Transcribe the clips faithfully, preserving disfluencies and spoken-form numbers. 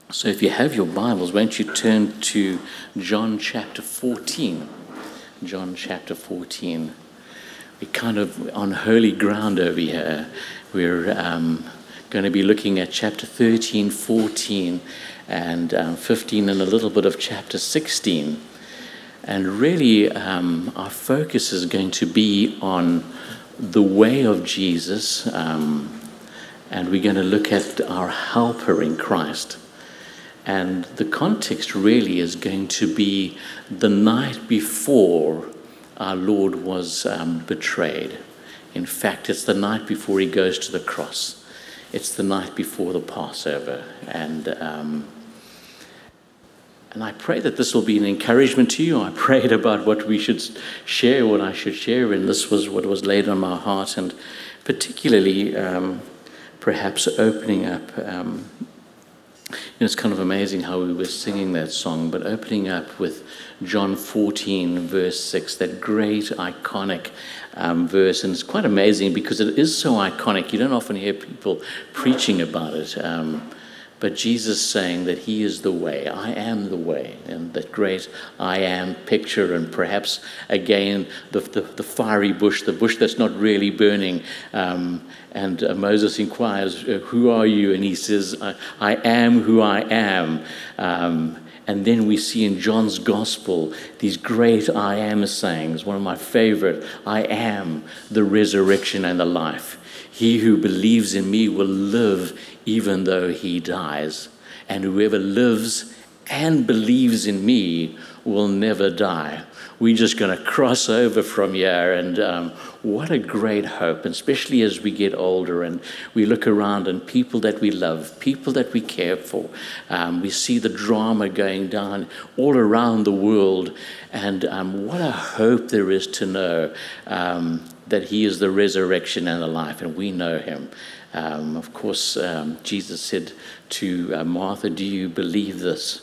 So if you have your Bibles, won't you turn to John chapter fourteen? John chapter fourteen. We're kind of on holy ground over here. We're um, going to be looking at chapter thirteen, fourteen, and um, fifteen, and a little bit of chapter sixteen. And really, um, our focus is going to be on the way of Jesus, um, and we're going to look at our helper in Christ. And the context really is going to be the night before our Lord was um, betrayed. In fact, it's the night before he goes to the cross. It's the night before the Passover. And um, and I pray that this will be an encouragement to you. I prayed about what we should share, what I should share, and this was what was laid on my heart, and particularly um, perhaps opening up. Um, You know, it's kind of amazing how we were singing that song, but opening up with John fourteen, verse six, that great, iconic um, verse. And it's quite amazing because it is so iconic. You don't often hear people preaching about it. Um, but Jesus saying that he is the way, I am the way, and that great I am picture, and perhaps, again, the, the, the fiery bush, the bush that's not really burning. Um, and uh, Moses inquires, who are you? And he says, I, I am who I am. Um, and then we see in John's gospel these great I am sayings, one of my favorite, I am the resurrection and the life. He who believes in me will live even though he dies. And whoever lives and believes in me will never die. We're just going to cross over from here. And um, what a great hope, and especially as we get older and we look around and people that we love, people that we care for. Um, we see the drama going down all around the world. And um, what a hope there is to know um, that he is the resurrection and the life, and we know him. Um, of course, um, Jesus said to uh, Martha, do you believe this?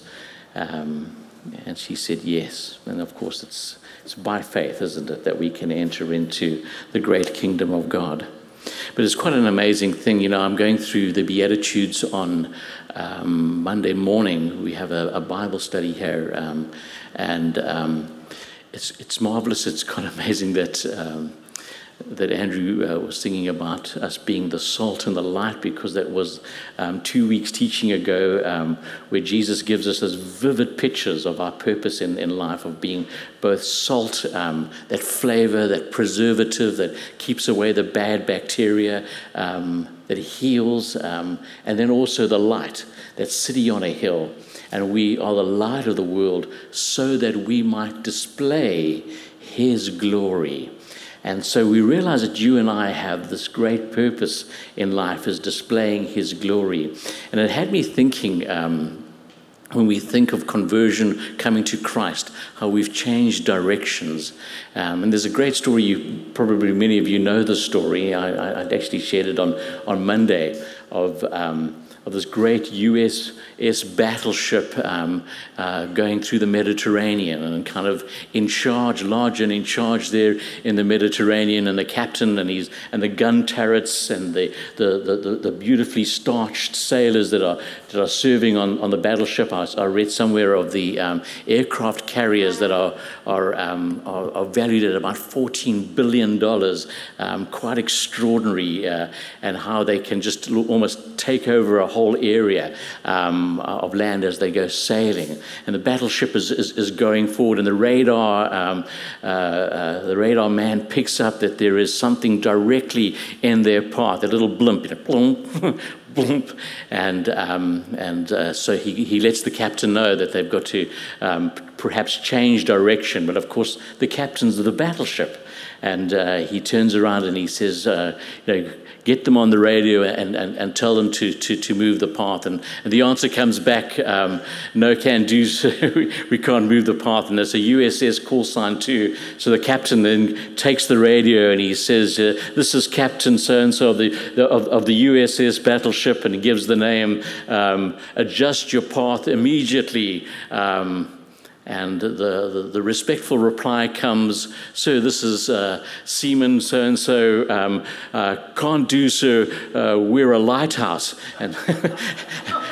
Um, and she said, yes. And of course, it's, it's by faith, isn't it, that we can enter into the great kingdom of God. But it's quite an amazing thing. You know, I'm going through the Beatitudes on um, Monday morning. We have a, a Bible study here, um, and um, it's it's marvelous. It's quite amazing that um, that Andrew uh, was singing about us being the salt and the light, because that was um, two weeks teaching ago um, where Jesus gives us those vivid pictures of our purpose in, in life, of being both salt, um, that flavor, that preservative that keeps away the bad bacteria, um, that heals, um, and then also the light that's sitting on a hill. And we are the light of the world so that we might display his glory. And so we realize that you and I have this great purpose in life, is displaying his glory. And it had me thinking, um, when we think of conversion coming to Christ, how we've changed directions. Um, and there's a great story, you probably many of you know the story. I, I, I actually shared it on, on Monday, of um, of this great U S S battleship um, uh, going through the Mediterranean, and kind of in charge, large and in charge there in the Mediterranean, and the captain and he's and the gun turrets and the the, the, the beautifully starched sailors that are that are serving on, on the battleship. I, I read somewhere of the um, aircraft carriers that are are, um, are are valued at about fourteen billion dollars, um, quite extraordinary, uh, and how they can just almost take over a whole area um, of land as they go sailing. And the battleship is, is, is going forward, and the radar um, uh, uh, the radar man picks up that there is something directly in their path, a little blimp, you know, blump, blump, and um, and uh, so he, he lets the captain know that they've got to um, perhaps change direction. But of course, the captain's of the battleship, and uh, he turns around and he says, uh, you know, get them on the radio and, and, and tell them to, to, to move the path. And, and the answer comes back, um, no can do, so we can't move the path. And it's a U S S call sign too. So the captain then takes the radio and he says, uh, this is Captain so-and-so of the, the, of, of the U S S battleship, and he gives the name, um, adjust your path immediately. Um, And the, the, the respectful reply comes, sir, this is uh, Seaman so-and-so, um, uh, can't do so, uh, we're a lighthouse. And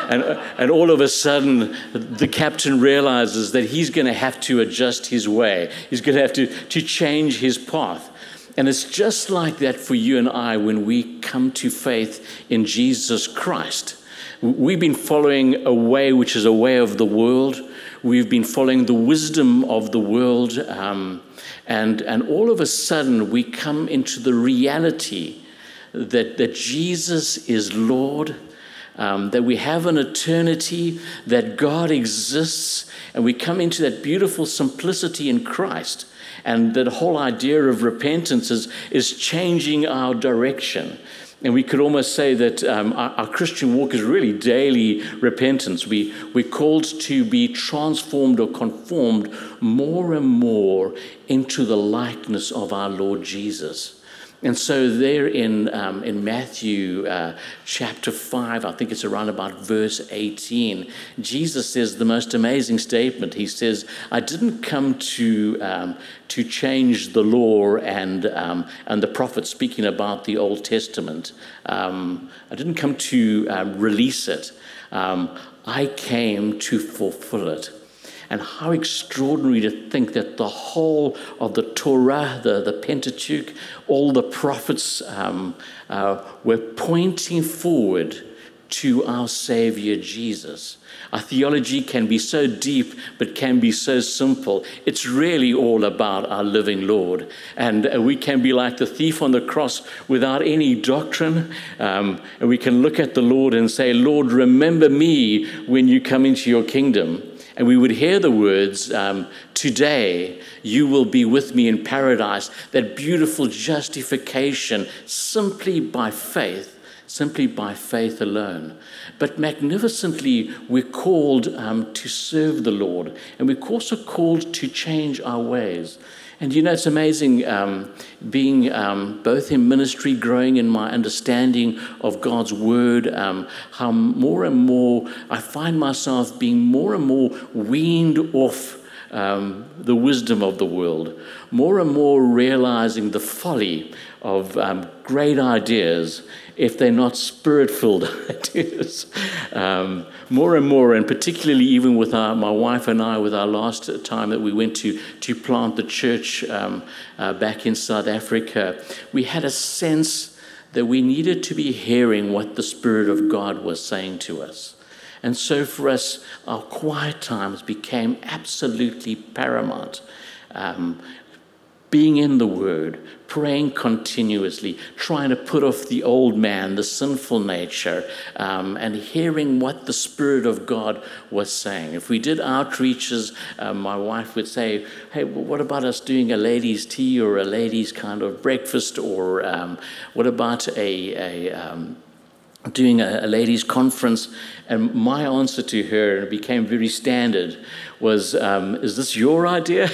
and, and all of a sudden, the captain realizes that he's going to have to adjust his way. He's going to have to, to change his path. And it's just like that for you and I when we come to faith in Jesus Christ. We've been following a way which is a way of the world. We've been following the wisdom of the world. Um, and, and all of a sudden, we come into the reality that, that Jesus is Lord, um, that we have an eternity, that God exists, and we come into that beautiful simplicity in Christ. And that whole idea of repentance is, is changing our direction. And we could almost say that um, our, our Christian walk is really daily repentance. We, we're called to be transformed or conformed more and more into the likeness of our Lord Jesus. And so there in um, in Matthew uh, chapter five, I think it's around about verse eighteen, Jesus says the most amazing statement. He says, I didn't come to um, to change the law and um, and the prophets, speaking about the Old Testament. Um, I didn't come to um, release it. Um, I came to fulfill it. And how extraordinary to think that the whole of the Torah, the, the Pentateuch, all the prophets um, uh, were pointing forward to our Savior Jesus. Our theology can be so deep, but can be so simple. It's really all about our living Lord. And uh, we can be like the thief on the cross without any doctrine. Um, and we can look at the Lord and say, Lord, remember me when you come into your kingdom. And we would hear the words, um, today you will be with me in paradise, that beautiful justification simply by faith, simply by faith alone. But magnificently, we're called um, to serve the Lord, and we're also called to change our ways. And you know, it's amazing um, being um, both in ministry, growing in my understanding of God's word, um, how more and more I find myself being more and more weaned off um, the wisdom of the world, more and more realizing the folly of um, great ideas if they're not spirit-filled ideas. Um, more and more, and particularly even with our, my wife and I, with our last time that we went to, to plant the church um, uh, back in South Africa, we had a sense that we needed to be hearing what the Spirit of God was saying to us. And so for us, our quiet times became absolutely paramount. Um, being in the Word, praying continuously, trying to put off the old man, the sinful nature, um, and hearing what the Spirit of God was saying. If we did outreaches, uh, my wife would say, hey, well, what about us doing a ladies' tea or a ladies' kind of breakfast, or um, what about a... a um, doing a, a ladies' conference? And my answer to her, and it became very standard, was, um, is this your idea?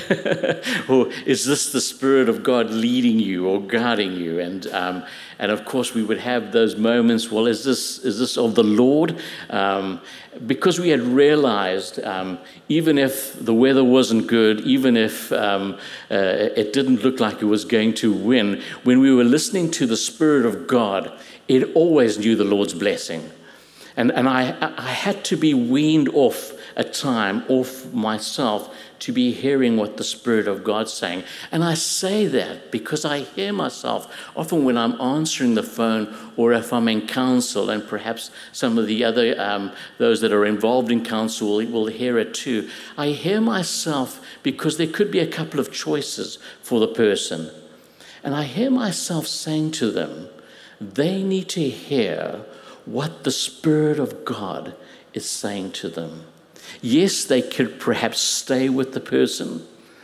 Or is this the Spirit of God leading you or guiding you? And um, and of course we would have those moments, well, is this is this of the Lord? Um, because we had realized, um, even if the weather wasn't good, even if um, uh, it didn't look like it was going to win, when we were listening to the Spirit of God, it always knew the Lord's blessing. And and I, I had to be weaned off a time, off myself, to be hearing what the Spirit of God's saying. And I say that because I hear myself often when I'm answering the phone, or if I'm in counsel, and perhaps some of the other, um, those that are involved in counsel will, will hear it too. I hear myself because there could be a couple of choices for the person. And I hear myself saying to them, they need to hear what the Spirit of God is saying to them. Yes, they could perhaps stay with the person,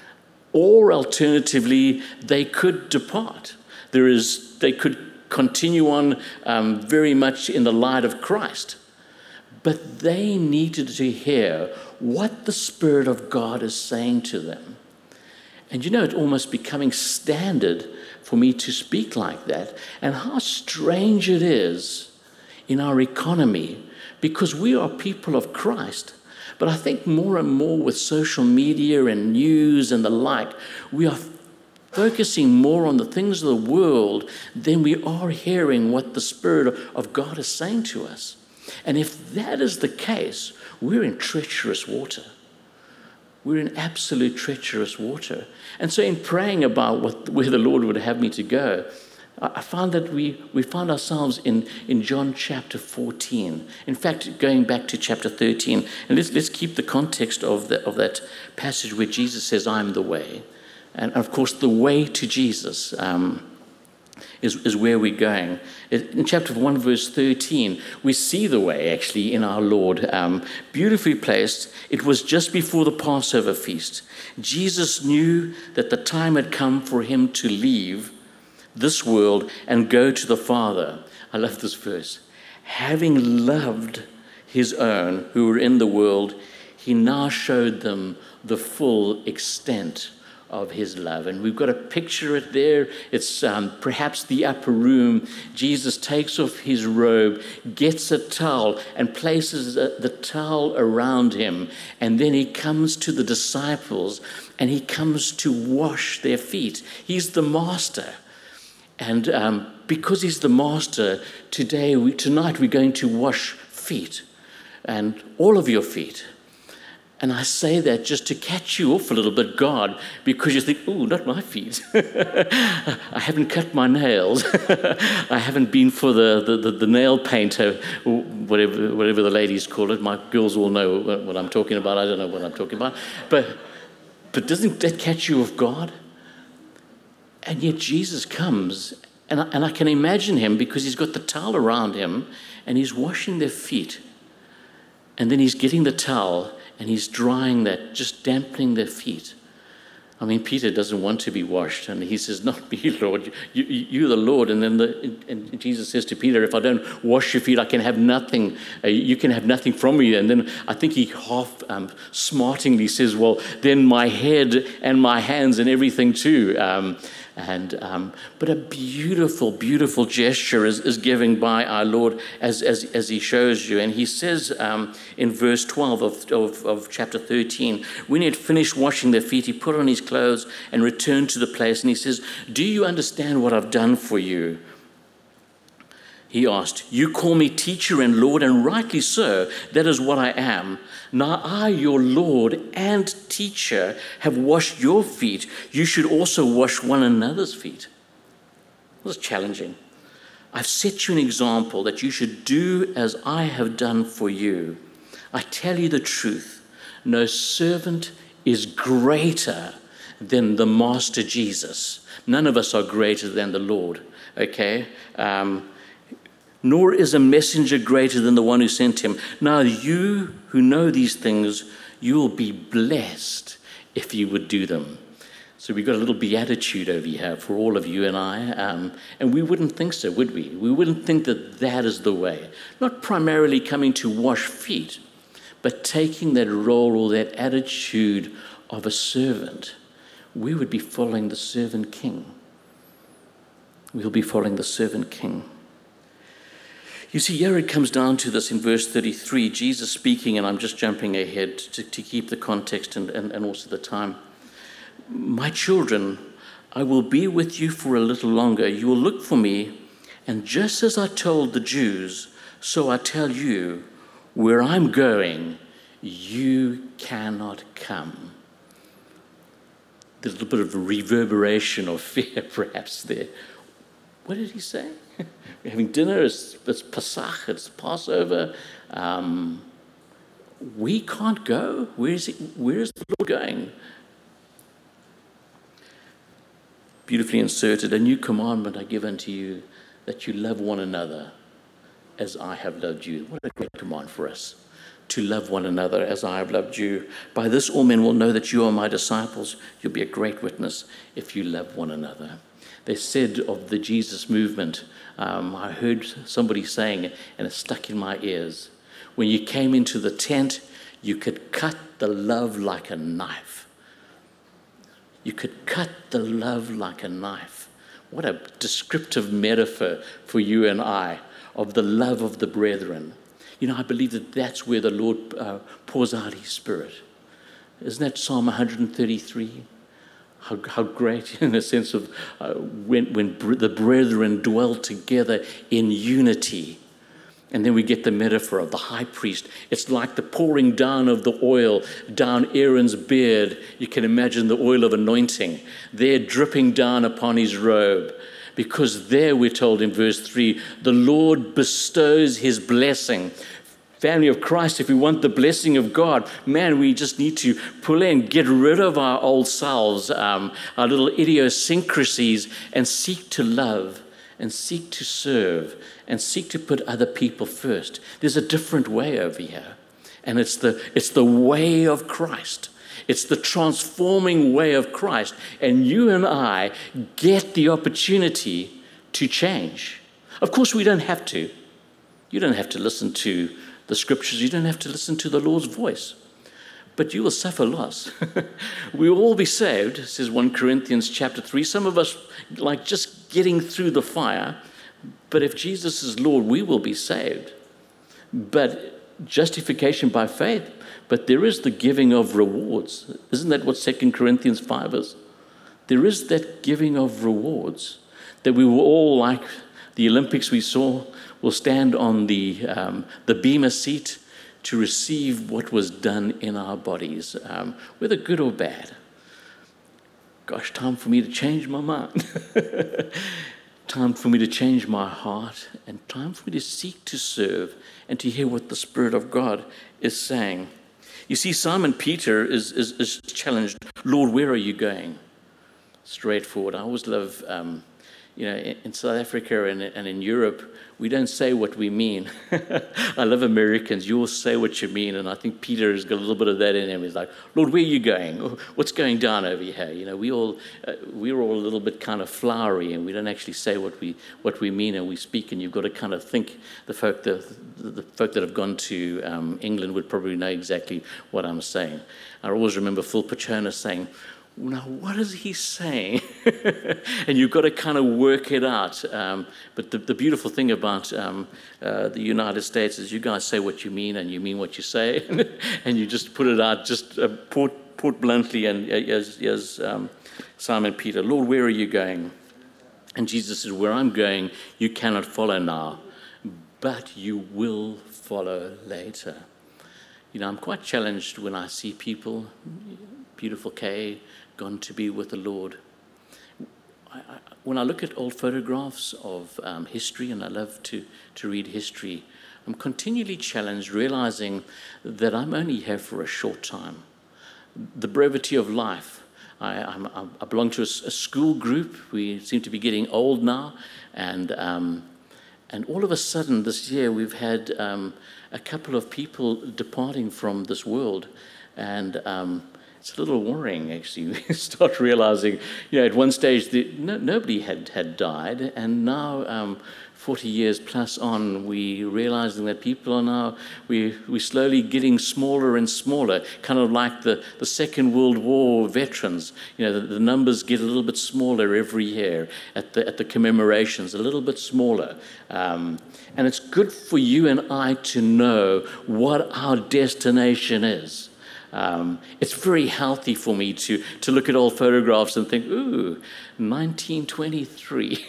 or alternatively, they could depart. There is, they could continue on um, very much in the light of Christ. But they needed to hear what the Spirit of God is saying to them. And you know, it's almost becoming standard for me to speak like that. And how strange it is in our economy, because we are people of Christ. But I think more and more with social media and news and the like, we are focusing more on the things of the world than we are hearing what the Spirit of God is saying to us. And if that is the case, we're in treacherous water. We're in absolute treacherous water. And so in praying about what, where the Lord would have me to go, I found that we, we found ourselves in, in John chapter fourteen. In fact, going back to chapter thirteen, and let's, let's keep the context of, the, of that passage where Jesus says, I'm the way. And of course, the way to Jesus um, is, is where we're going. In chapter one, verse thirteen, we see the way actually in our Lord, um, beautifully placed. It was just before the Passover feast. Jesus knew that the time had come for him to leave this world and go to the Father. I love this verse. Having loved his own who were in the world, he now showed them the full extent of his love. And we've got to picture it there. It's um, perhaps the upper room. Jesus takes off his robe, gets a towel, and places the towel around him. And then he comes to the disciples, and he comes to wash their feet. He's the master. And um, because he's the master, today, we, tonight we're going to wash feet, and all of your feet. And I say that just to catch you off a little bit, God, because you think, oh, not my feet. I haven't cut my nails. I haven't been for the, the, the, the nail painter, or whatever, whatever the ladies call it. My girls all know what I'm talking about. I don't know what I'm talking about. But, but doesn't that catch you off guard? And yet Jesus comes, and I, and I can imagine him because he's got the towel around him, and he's washing their feet. And then he's getting the towel, and he's drying that, just dampening their feet. I mean, Peter doesn't want to be washed, and he says, not me, Lord, you, you, you're the Lord. And then the, and Jesus says to Peter, if I don't wash your feet, I can have nothing. Uh, you can have nothing from me. And then I think he half um, smartingly says, well, then my head and my hands and everything too. Um, And um, but a beautiful, beautiful gesture is, is given by our Lord as, as, as he shows you. And he says um, in verse twelve of, of, of chapter thirteen, when he had finished washing their feet, he put on his clothes and returned to the place. And he says, do you understand what I've done for you? He asked, you call me teacher and Lord, and rightly so. That is what I am. Now I, your Lord and teacher, have washed your feet. You should also wash one another's feet. It was challenging. I've set you an example that you should do as I have done for you. I tell you the truth. No servant is greater than the Master Jesus. None of us are greater than the Lord. Okay? Um, Nor is a messenger greater than the one who sent him. Now you who know these things, you will be blessed if you would do them. So we've got a little beatitude over here for all of you and I. Um, and we wouldn't think so, would we? We wouldn't think that that is the way. Not primarily coming to wash feet, but taking that role or that attitude of a servant. We would be following the servant king. We'll be following the servant king. You see, here it comes down to this in verse thirty-three, Jesus speaking, and I'm just jumping ahead to, to keep the context and, and, and also the time. My children, I will be with you for a little longer. You will look for me, and just as I told the Jews, so I tell you, where I'm going, you cannot come. There's a little bit of reverberation of fear perhaps there. What did he say? We're having dinner, it's, it's Pesach, it's Passover. Um, we can't go. Where is, it, where is the Lord going? Beautifully inserted, a new commandment I give unto you, that you love one another as I have loved you. What a great command for us, to love one another as I have loved you. By this all men will know that you are my disciples. You'll be a great witness if you love one another. They said of the Jesus movement, um, I heard somebody saying, and it stuck in my ears, when you came into the tent, you could cut the love like a knife. You could cut the love like a knife. What a descriptive metaphor for you and I of the love of the brethren. You know, I believe that that's where the Lord uh, pours out his Spirit. Isn't that Psalm one thirty-three? How, how great, in a sense of uh, when, when br- the brethren dwell together in unity. And then we get the metaphor of the high priest. It's like the pouring down of the oil down Aaron's beard. You can imagine the oil of anointing there dripping down upon his robe. Because there we're told in verse three, the Lord bestows his blessing. Family of Christ, if we want the blessing of God, man, we just need to pull in, get rid of our old selves, um, our little idiosyncrasies, and seek to love and seek to serve and seek to put other people first. There's a different way over here, and it's the it's the way of Christ. It's the transforming way of Christ, and you and I get the opportunity to change. Of course, we don't have to. You don't have to listen to the scriptures. You don't have to listen to the Lord's voice, but you will suffer loss. We will all be saved, says First Corinthians chapter three. Some of us like just getting through the fire, but if Jesus is Lord, we will be saved. But justification by faith, but there is the giving of rewards. Isn't that what Second Corinthians five is? There is that giving of rewards, that we will all, like the Olympics we saw, will stand on the um, the bema seat to receive what was done in our bodies, um, whether good or bad. Gosh, time for me to change my mind. Time for me to change my heart, and time for me to seek to serve and to hear what the Spirit of God is saying. You see, Simon Peter is, is, is challenged, Lord, where are you going? Straightforward. I always love, um, you know, in, in South Africa and, and in Europe, we don't say what we mean. I love Americans. You all say what you mean. And I think Peter has got a little bit of that in him. He's like, Lord, where are you going? What's going down over here? You know, we all, uh, we're all a little bit kind of flowery, and we don't actually say what we what we mean, and we speak. And you've got to kind of think. The folk that, the folk that have gone to um, England would probably know exactly what I'm saying. I always remember Phil Pachona saying, now, what is he saying? And you've got to kind of work it out. Um, but the, the beautiful thing about um, uh, the United States is you guys say what you mean, and you mean what you say, and you just put it out, just uh, put, put bluntly, and uh, as, as um, Simon Peter, Lord, where are you going? And Jesus says, where I'm going, you cannot follow now, but you will follow later. You know, I'm quite challenged when I see people, beautiful Kay, gone to be with the Lord. I, I, when I look at old photographs of um, history, and I love to, to read history, I'm continually challenged, realizing that I'm only here for a short time. The brevity of life. I, I'm, I belong to a, a school group. We seem to be getting old now, and um, and all of a sudden this year we've had um, a couple of people departing from this world, and um, it's a little worrying, actually. We start realizing, you know, at one stage the, no, nobody had, had died, and now, um, forty years plus on, we realizing that people are now, we, we're slowly getting smaller and smaller, kind of like the, the Second World War veterans. You know, the, the numbers get a little bit smaller every year at the, at the commemorations, a little bit smaller. Um, and it's good for you and I to know what our destination is. Um, it's very healthy for me to, to look at old photographs and think, ooh, nineteen twenty-three.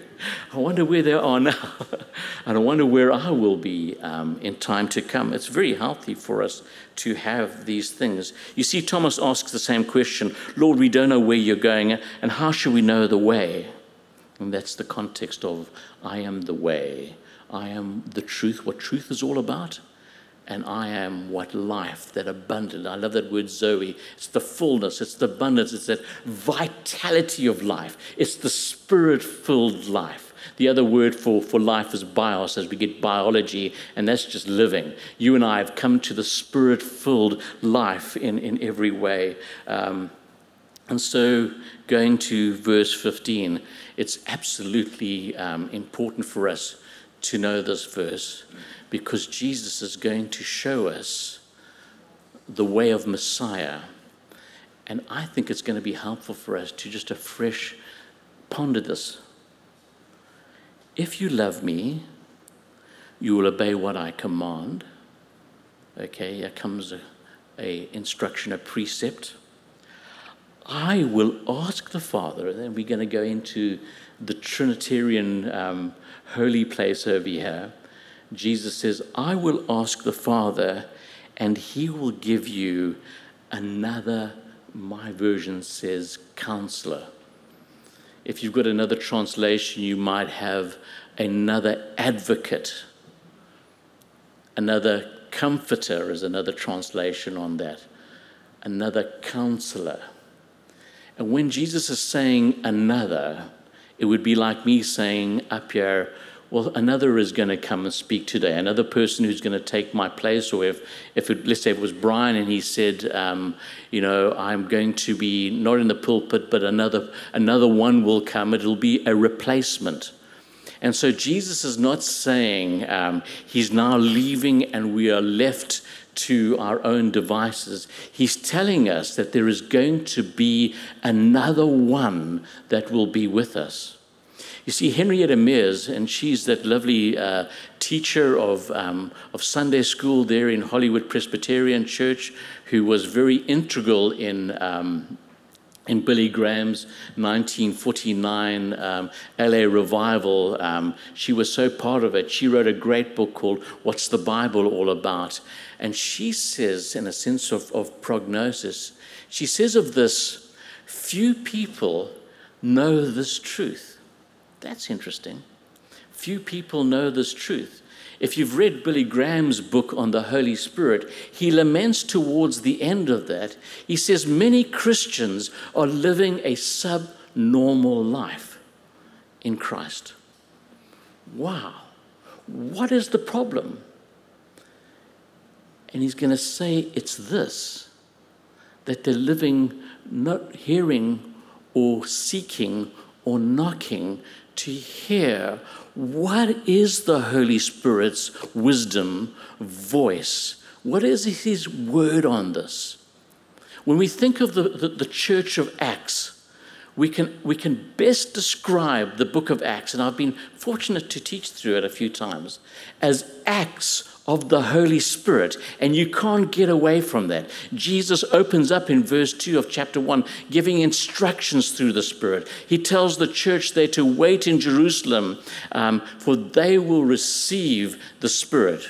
I wonder where they are now. And I wonder where I will be um, in time to come. It's very healthy for us to have these things. You see, Thomas asks the same question, Lord, we don't know where you're going, and how should we know the way? And that's the context of, I am the way. I am the truth, what truth is all about. And I am what life, that abundant. I love that word Zoe. It's the fullness, it's the abundance, it's that vitality of life. It's the spirit-filled life. The other word for, for life is bios, as we get biology, and that's just living. You and I have come to the spirit-filled life in, in every way. Um, and so going to verse fifteen, it's absolutely um, important for us to know this verse, because Jesus is going to show us the way of Messiah. And I think it's going to be helpful for us to just afresh ponder this. If you love me, you will obey what I command. Okay, here comes a, a instruction, a precept. I will ask the Father, and then we're going to go into the Trinitarian um, holy place over here. Jesus says, I will ask the Father, and he will give you another, my version says, counselor. If you've got another translation, you might have another advocate. Another comforter is another translation on that. Another counselor. And when Jesus is saying another, it would be like me saying up here, well, another is going to come and speak today. Another person who's going to take my place. Or if, if it, let's say it was Brian and he said, um, you know, I'm going to be not in the pulpit, but another another one will come. It'll be a replacement. And so Jesus is not saying um, he's now leaving and we are left to our own devices. He's telling us that there is going to be another one that will be with us. You see, Henrietta Mears, and she's that lovely uh, teacher of um, of Sunday school there in Hollywood Presbyterian Church, who was very integral in um, in Billy Graham's nineteen forty-nine um, L A revival. Um, she was so part of it. She wrote a great book called What's the Bible All About? And she says, in a sense of, of prognosis, she says of this, few people know this truth. That's interesting. Few people know this truth. If you've read Billy Graham's book on the Holy Spirit, he laments towards the end of that. He says many Christians are living a subnormal life in Christ. Wow. What is the problem? And he's going to say it's this, that they're living, not hearing or seeking or knocking to hear what is the Holy Spirit's wisdom, voice. What is his word on this? When we think of the, the, the church of Acts, we can, we can best describe the book of Acts, and I've been fortunate to teach through it a few times, as acts of the Holy Spirit, and you can't get away from that. Jesus opens up in verse two of chapter one, giving instructions through the Spirit. He tells the church there to wait in Jerusalem, um, for they will receive the Spirit.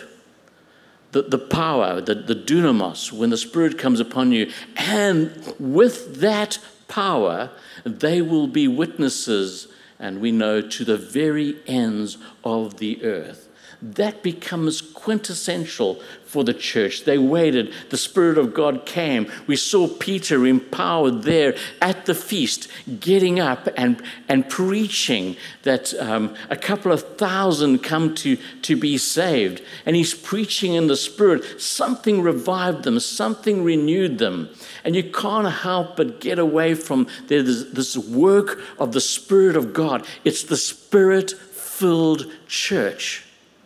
The, the power, the, the dunamis, when the Spirit comes upon you. And with that power, they will be witnesses, and we know, to the very ends of the earth. That becomes quintessential for the church. They waited. The Spirit of God came. We saw Peter empowered there at the feast, getting up and, and preaching that um, a couple of thousand come to, to be saved. And he's preaching in the Spirit. Something revived them. Something renewed them. And you can't help but get away from this, this work of the Spirit of God. It's the Spirit-filled church.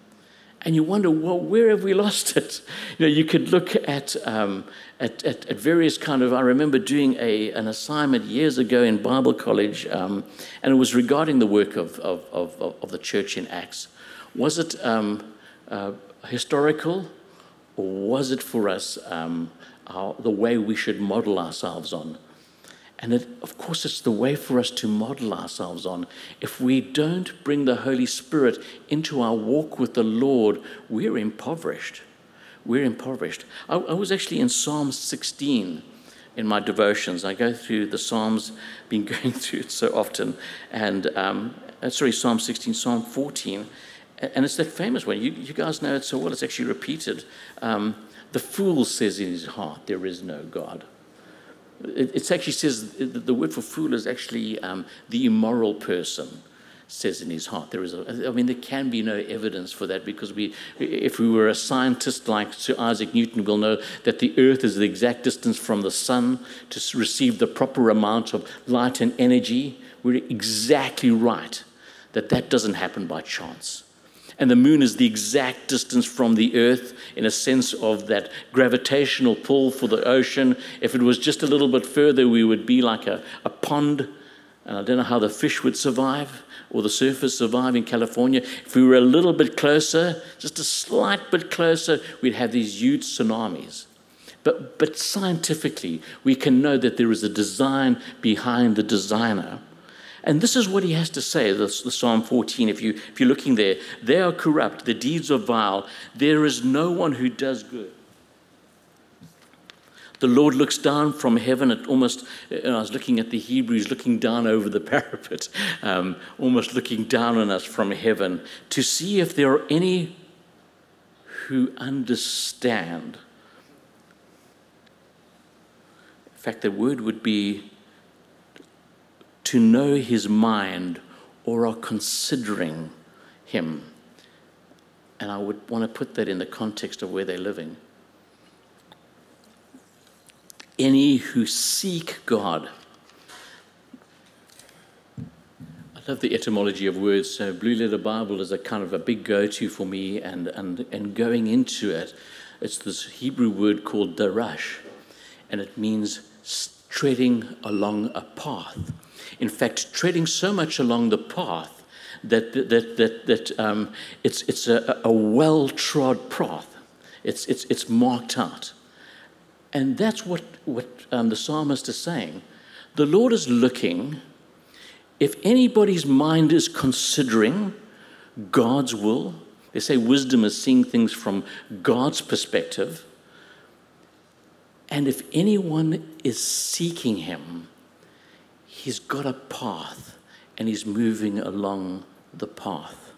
And you wonder, well, where have we lost it? You know, you could look at um, at, at, at various kind of. I remember doing a an assignment years ago in Bible college, um, and it was regarding the work of of, of of the church in Acts. Was it um, uh, historical, or was it for us um, our, the way we should model ourselves on? And it, of course, it's the way for us to model ourselves on. If we don't bring the Holy Spirit into our walk with the Lord, we're impoverished. We're impoverished. I, I was actually in Psalm sixteen in my devotions. I go through the Psalms, been going through it so often. And, um, sorry, Psalm sixteen, Psalm fourteen. And it's that famous one. You, you guys know it so well. It's actually repeated. Um, the fool says in his heart, there is no God. It, it actually says, the word for fool is actually um, the immoral person says in his heart. There is a, I mean, there can be no evidence for that, because we, if we were a scientist like Sir Isaac Newton, we'll know that the earth is the exact distance from the sun to receive the proper amount of light and energy. We're exactly right that that doesn't happen by chance. And the moon is the exact distance from the earth in a sense of that gravitational pull for the ocean. If it was just a little bit further, we would be like a, a pond. And I don't know how the fish would survive or the surface survive in California. If we were a little bit closer, just a slight bit closer, we'd have these huge tsunamis. But, but scientifically, we can know that there is a design behind the designer. And this is what he has to say, this, the Psalm fourteen, if, you, if you're looking there. They are corrupt, the deeds are vile. There is no one who does good. The Lord looks down from heaven at almost, and I was looking at the Hebrews, looking down over the parapet, um, almost looking down on us from heaven to see if there are any who understand. In fact, the word would be to know his mind or are considering him. And I would want to put that in the context of where they're living. Any who seek God. I love the etymology of words. So Blue Letter Bible is a kind of a big go-to for me, and, and, and going into it, it's this Hebrew word called darash, and it means treading along a path. In fact, treading so much along the path that that that that um, it's it's a, a well-trod path. It's it's it's marked out. And that's what, what um, the psalmist is saying. The Lord is looking, if anybody's mind is considering God's will, they say wisdom is seeing things from God's perspective, and if anyone is seeking him, he's got a path and he's moving along the path.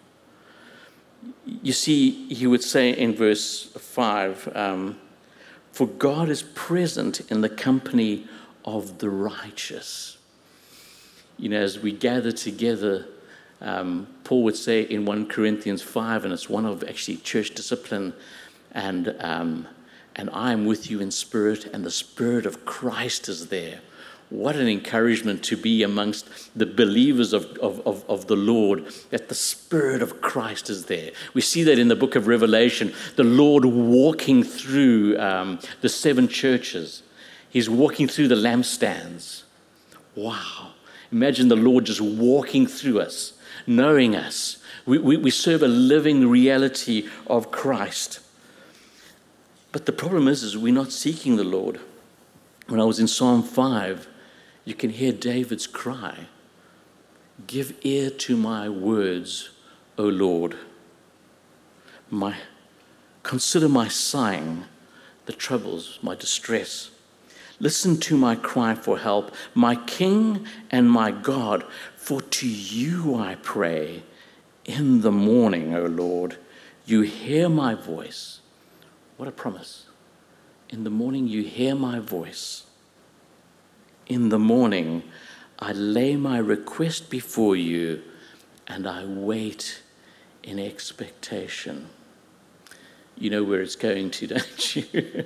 You see, he would say in verse five, um, for God is present in the company of the righteous. You know, as we gather together, um, Paul would say in First Corinthians five, and it's one of actually church discipline, and um, and I am with you in spirit, and the Spirit of Christ is there. What an encouragement to be amongst the believers of, of, of, of the Lord, that the Spirit of Christ is there. We see that in the book of Revelation, the Lord walking through um, the seven churches. He's walking through the lampstands. Wow. Imagine the Lord just walking through us, knowing us. We, we, we serve a living reality of Christ. But the problem is, is we're not seeking the Lord. When I was in Psalm five, you can hear David's cry, give ear to my words, O Lord. My, consider my sighing, the troubles, my distress. Listen to my cry for help, my King and my God, for to you I pray. In the morning, O Lord, you hear my voice. What a promise. In the morning you hear my voice. In the morning, I lay my request before you, and I wait in expectation. You know where it's going to, don't you?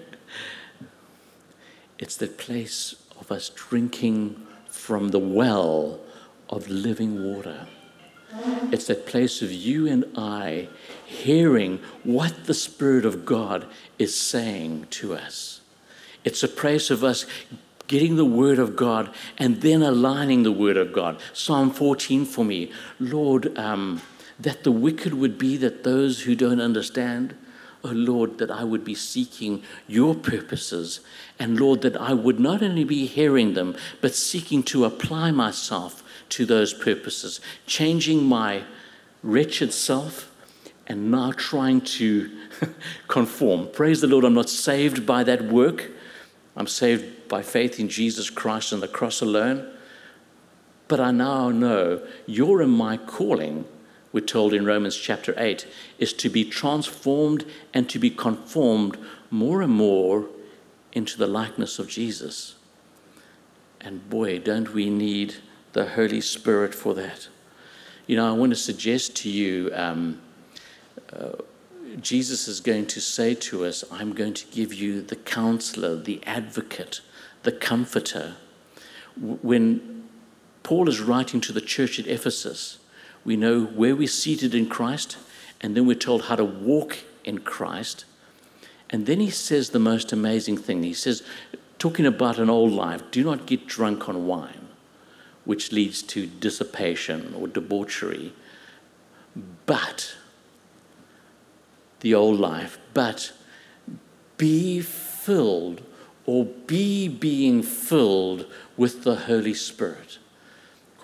It's that place of us drinking from the well of living water. It's that place of you and I hearing what the Spirit of God is saying to us. It's a place of us getting the Word of God and then aligning the Word of God. Psalm fourteen for me, Lord, um, that the wicked would be that those who don't understand. Oh Lord, that I would be seeking your purposes. And Lord, that I would not only be hearing them, but seeking to apply myself to those purposes, changing my wretched self and now trying to conform. Praise the Lord, I'm not saved by that work. I'm saved by faith in Jesus Christ and the cross alone. But I now know your and my calling, we're told in Romans chapter eight, is to be transformed and to be conformed more and more into the likeness of Jesus. And boy, don't we need the Holy Spirit for that. You know, I want to suggest to you, um, uh, Jesus is going to say to us, I'm going to give you the counselor, the advocate, the comforter. When Paul is writing to the church at Ephesus, we know where we're seated in Christ, and then we're told how to walk in Christ. And then he says the most amazing thing. He says, talking about an old life, do not get drunk on wine, which leads to dissipation or debauchery. But, the old life, but be filled or be being filled with the Holy Spirit.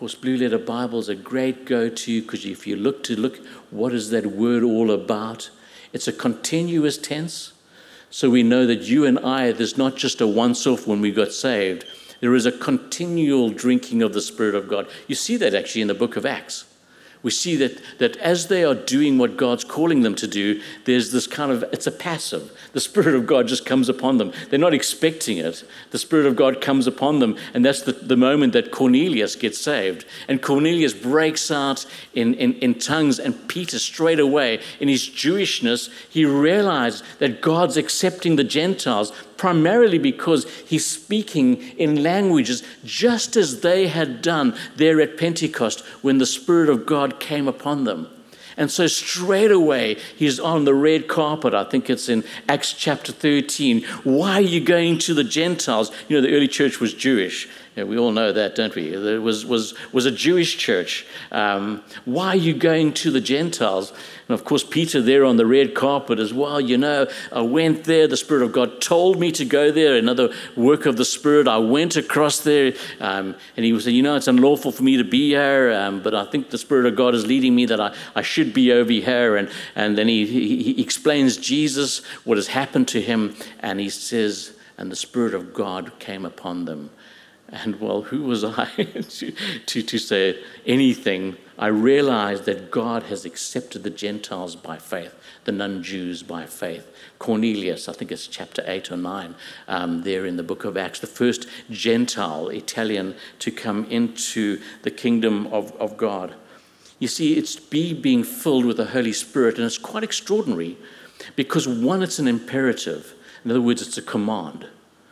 course, Blue Letter Bible is a great go-to because if you look to look, what is that word all about? It's a continuous tense. So we know that you and I, there's not just a once-off when we got saved. There is a continual drinking of the Spirit of God. You see that actually in the book of Acts. We see that, that as they are doing what God's calling them to do, there's this kind of, it's a passive. The Spirit of God just comes upon them. They're not expecting it. The Spirit of God comes upon them, and that's the, the moment that Cornelius gets saved. And Cornelius breaks out in, in, in tongues, and Peter straight away, in his Jewishness, he realized that God's accepting the Gentiles primarily because he's speaking in languages just as they had done there at Pentecost when the Spirit of God came upon them. And so straight away, he's on the red carpet. I think it's in Acts chapter thirteen. Why are you going to the Gentiles? You know, the early church was Jewish. Yeah, we all know that, don't we? It was, was, was a Jewish church. Um, why are you going to the Gentiles? And of course, Peter there on the red carpet as well. You know, I went there. The Spirit of God told me to go there. Another work of the Spirit. I went across there. Um, and he was saying, you know, it's unlawful for me to be here. Um, but I think the Spirit of God is leading me that I, I should be over here. And, and then he, he, he explains Jesus, what has happened to him. And he says, and the Spirit of God came upon them. And well, who was I to, to, to say anything? I realized that God has accepted the Gentiles by faith, the non-Jews by faith. Cornelius, I think it's chapter eight or nine, um, there in the book of Acts, the first Gentile, Italian, to come into the kingdom of, of God. You see, it's be being filled with the Holy Spirit, and it's quite extraordinary because, one, it's an imperative. In other words, it's a command.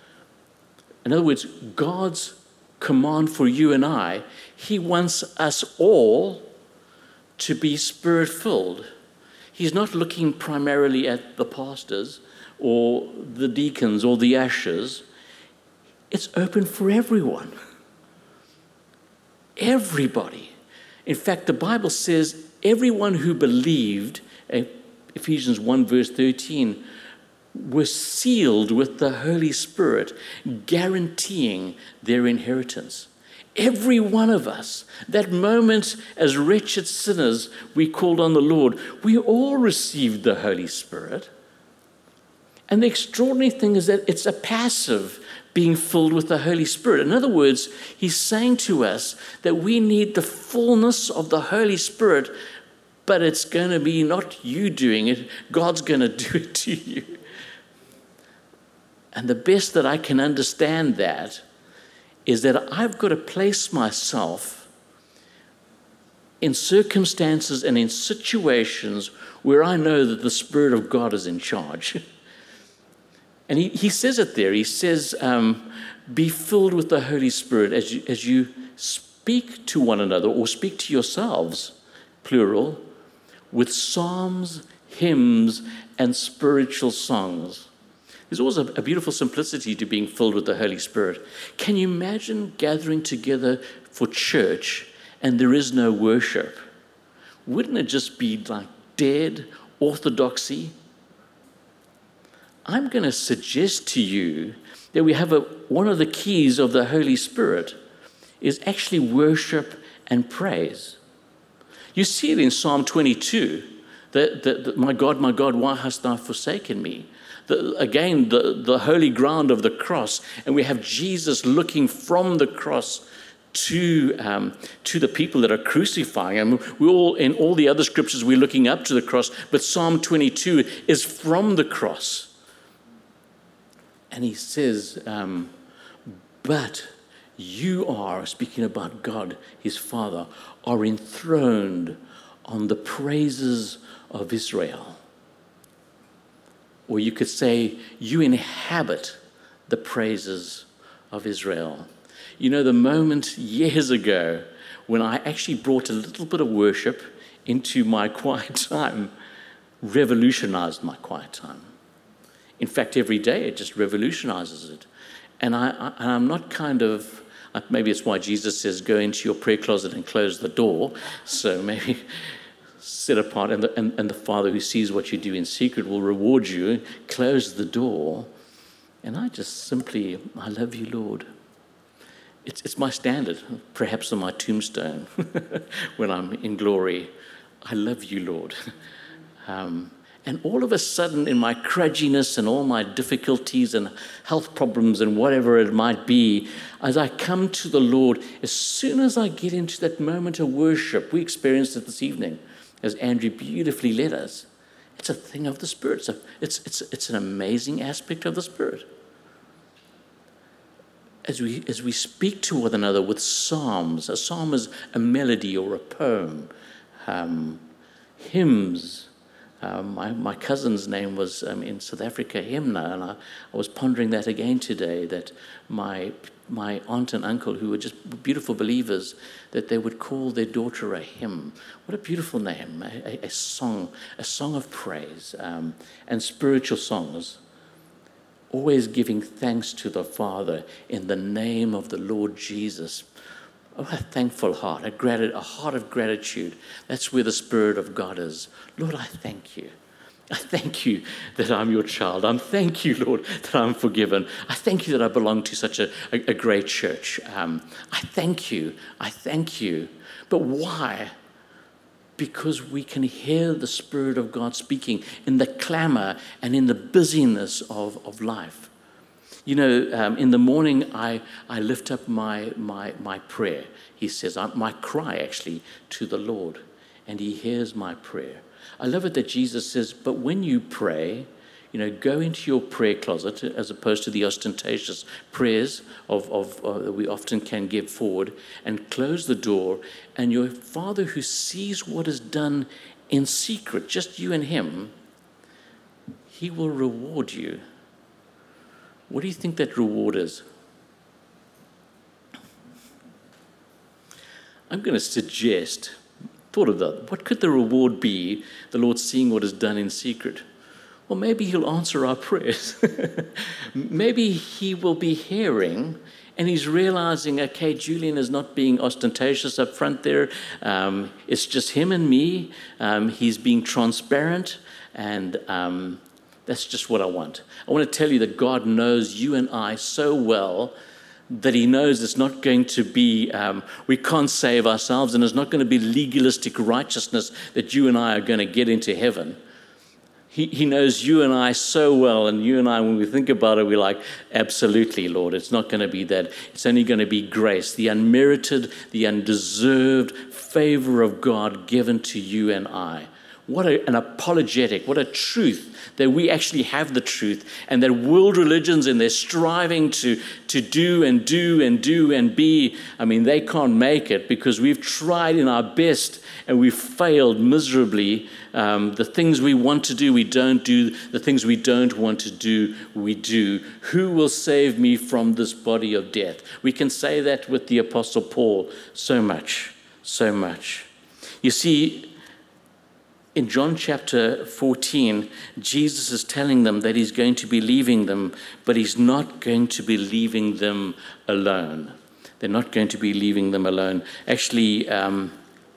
In other words, God's command for you and I, he wants us all to be Spirit-filled. He's not looking primarily at the pastors or the deacons or the ushers. It's open for everyone. Everybody. In fact, the Bible says everyone who believed, Ephesians one verse thirteen, were sealed with the Holy Spirit, guaranteeing their inheritance. Every one of us, that moment as wretched sinners, we called on the Lord, we all received the Holy Spirit. And the extraordinary thing is that it's a passive being filled with the Holy Spirit. In other words, he's saying to us that we need the fullness of the Holy Spirit, but it's going to be not you doing it, God's going to do it to you. And the best that I can understand that is that I've got to place myself in circumstances and in situations where I know that the Spirit of God is in charge. And he, he says it there. He says, um, be filled with the Holy Spirit as you, as you speak to one another or speak to yourselves, plural, with psalms, hymns, and spiritual songs. There's always a, a beautiful simplicity to being filled with the Holy Spirit. Can you imagine gathering together for church and there is no worship? Wouldn't it just be like dead orthodoxy? I'm going to suggest to you that we have a, one of the keys of the Holy Spirit is actually worship and praise. You see it in Psalm twenty-two, that, that, that my God, my God, why hast thou forsaken me? The, again, the, the holy ground of the cross, and we have Jesus looking from the cross to um, to the people that are crucifying. And we all, in all the other scriptures, we're looking up to the cross, but Psalm twenty-two is from the cross. And he says, um, but you are, speaking about God, his Father, are enthroned on the praises of Israel. Or you could say, you inhabit the praises of Israel. You know, the moment years ago when I actually brought a little bit of worship into my quiet time, revolutionized my quiet time. In fact, every day it just revolutionizes it. And, I, I, and I'm not kind of, maybe it's why Jesus says, go into your prayer closet and close the door. So maybe sit apart, and the, and, and the Father who sees what you do in secret will reward you. Close the door. And I just simply, I love you, Lord. It's, it's my standard, perhaps on my tombstone when I'm in glory. I love you, Lord. Um, and all of a sudden, in my crudginess and all my difficulties and health problems and whatever it might be, as I come to the Lord, as soon as I get into that moment of worship, we experienced it this evening, as Andrew beautifully led us. It's a thing of the Spirit. So it's, it's, it's an amazing aspect of the Spirit. As we, as we speak to one another with psalms, a psalm is a melody or a poem, um, hymns. Um, my, my cousin's name was um, in South Africa, Hymna, and I, I was pondering that again today, that my my aunt and uncle, who were just beautiful believers, that they would call their daughter a hymn. What a beautiful name, a, a, a song, a song of praise, um, and spiritual songs, always giving thanks to the Father in the name of the Lord Jesus. Oh, a thankful heart, a, grat- a heart of gratitude. That's where the Spirit of God is. Lord, I thank you. I thank you that I'm your child. I thank you, Lord, that I'm forgiven. I thank you that I belong to such a, a, a great church. Um, I thank you. I thank you. But why? Because we can hear the Spirit of God speaking in the clamor and in the busyness of, of life. You know, um, in the morning, I, I lift up my, my, my prayer. He says, I, my cry, actually, to the Lord, and he hears my prayer. I love it that Jesus says, but when you pray, you know, go into your prayer closet, as opposed to the ostentatious prayers of, of uh, that we often can give forward, and close the door, and your Father who sees what is done in secret, just you and him, he will reward you. What do you think that reward is? I'm going to suggest, thought of that, what could the reward be, the Lord seeing what is done in secret? Well, maybe he'll answer our prayers. Maybe he will be hearing, and he's realizing, okay, Julian is not being ostentatious up front there. Um, it's just him and me. Um, he's being transparent, and um, that's just what I want. I want to tell you that God knows you and I so well that he knows it's not going to be, um, we can't save ourselves, and it's not going to be legalistic righteousness that you and I are going to get into heaven. He, he knows you and I so well, and you and I, when we think about it, we're like, absolutely, Lord, it's not going to be that. It's only going to be grace, the unmerited, the undeserved favor of God given to you and I. What a, an apologetic, what a truth that we actually have the truth, and that world religions and their striving to, to do and do and do and be, I mean, they can't make it because we've tried in our best and we've failed miserably. Um, the things we want to do, we don't do. The things we don't want to do, we do. Who will save me from this body of death? We can say that with the Apostle Paul so much, so much. You see, in John chapter fourteen, Jesus is telling them that he's going to be leaving them, but he's not going to be leaving them alone. They're not going to be leaving them alone. Actually, um,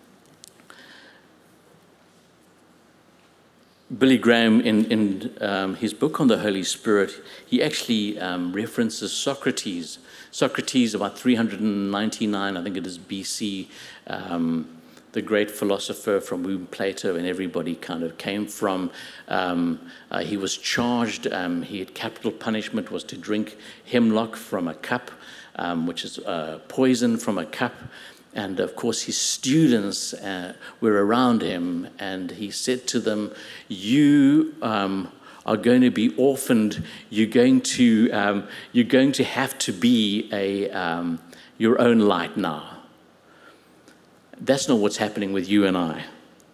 Billy Graham, in, in um, his book on the Holy Spirit, he actually um, references Socrates. Socrates, about three hundred ninety-nine, I think it is B C, um, the great philosopher from whom Plato and everybody kind of came from. Um, uh, he was charged, um, he had capital punishment was to drink hemlock from a cup, um, which is uh, poison from a cup. And of course his students uh, were around him, and he said to them, you um, are going to be orphaned, you're going to, um, you're going to have to be a, um, your own light now. That's not what's happening with you and I.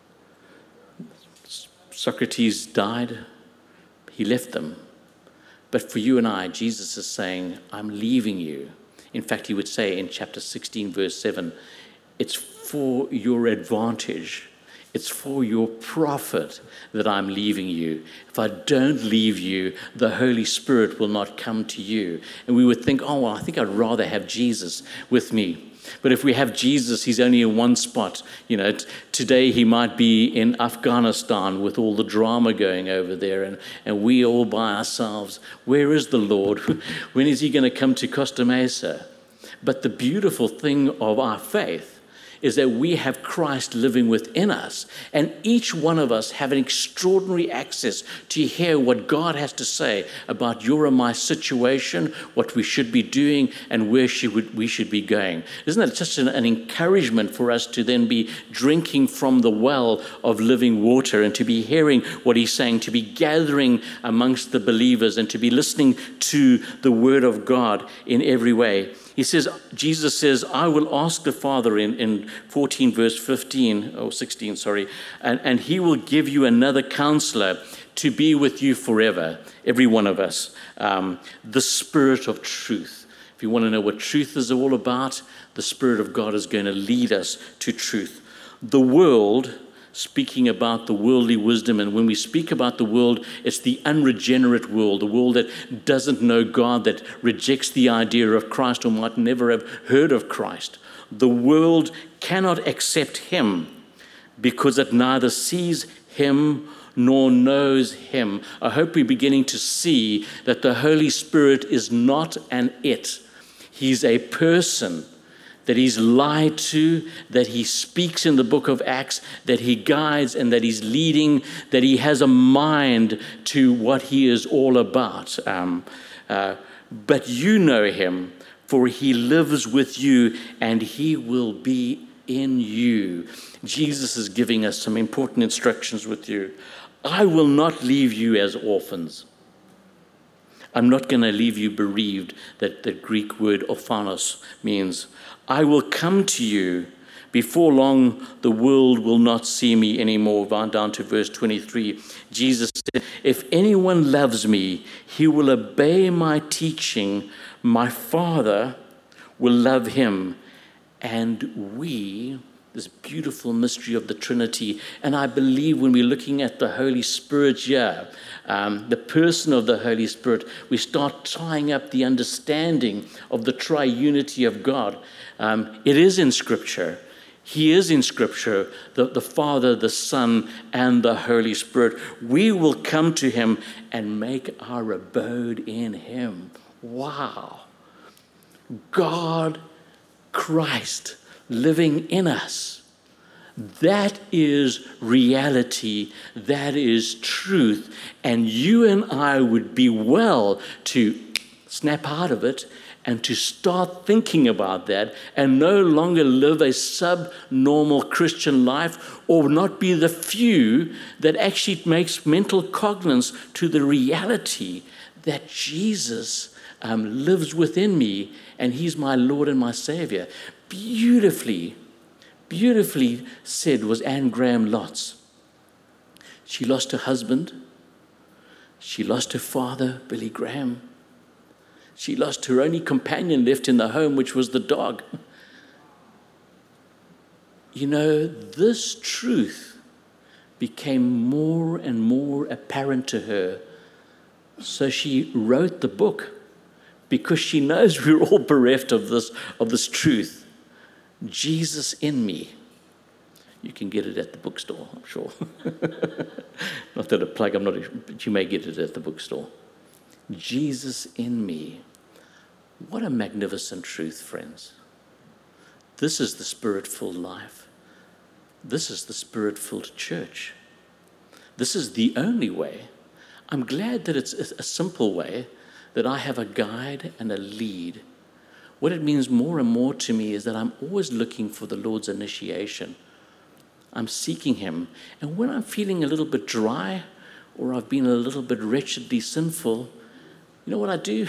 Socrates died. He left them. But for you and I, Jesus is saying, I'm leaving you. In fact, he would say in chapter sixteen, verse seven, it's for your advantage. It's for your profit that I'm leaving you. If I don't leave you, the Holy Spirit will not come to you. And we would think, oh, well, I think I'd rather have Jesus with me. But if we have Jesus, he's only in one spot. You know, t- today he might be in Afghanistan with all the drama going over there, and, and we all by ourselves. Where is the Lord? When is he going to come to Costa Mesa? But the beautiful thing of our faith is that we have Christ living within us, and each one of us have an extraordinary access to hear what God has to say about your and my situation, what we should be doing, and where should we should be going. Isn't that just an, an encouragement for us to then be drinking from the well of living water and to be hearing what he's saying, to be gathering amongst the believers and to be listening to the word of God in every way? He says, Jesus says, I will ask the Father in, in fourteen verse fifteen, or sixteen, sorry, and, and he will give you another counselor to be with you forever, every one of us, um, the Spirit of truth. If you want to know what truth is all about, the Spirit of God is going to lead us to truth. The world, speaking about the worldly wisdom, and when we speak about the world, it's the unregenerate world, the world that doesn't know God, that rejects the idea of Christ or might never have heard of Christ. The world cannot accept him because it neither sees him nor knows him. I hope we're beginning to see that the Holy Spirit is not an it. He's a person that he's lied to, that he speaks in the book of Acts, that he guides and that he's leading, that he has a mind to what he is all about. Um, uh, but you know him, for he lives with you and he will be in you. Jesus is giving us some important instructions with you. I will not leave you as orphans. I'm not going to leave you bereaved. That the Greek word orphanos means I will come to you. Before long, the world will not see me anymore. Down to verse twenty-three. Jesus said, if anyone loves me, he will obey my teaching. My Father will love him. And we, this beautiful mystery of the Trinity, and I believe when we're looking at the Holy Spirit here, um, the person of the Holy Spirit, we start tying up the understanding of the triunity of God. Um, it is in Scripture. He is in Scripture, the, the Father, the Son, and the Holy Spirit. We will come to him and make our abode in him. Wow. God, Christ, living in us. That is reality. That is truth. And you and I would be well to snap out of it and to start thinking about that and no longer live a subnormal Christian life or not be the few that actually makes mental cognizance to the reality that Jesus um, lives within me and he's my Lord and my Savior. Beautifully, beautifully said was Anne Graham Lotz. She lost her husband. She lost her father, Billy Graham. She lost her only companion left in the home, which was the dog. You know, this truth became more and more apparent to her. So she wrote the book because she knows we're all bereft of this, of this truth. Jesus in me. You can get it at the bookstore, I'm sure. Not that a plug, I'm not, but you may get it at the bookstore. Jesus in me. What a magnificent truth, friends. This is the Spirit-filled life. This is the Spirit-filled church. This is the only way. I'm glad that it's a simple way, that I have a guide and a lead. What it means more and more to me is that I'm always looking for the Lord's initiation. I'm seeking him. And when I'm feeling a little bit dry or I've been a little bit wretchedly sinful, you know what I do?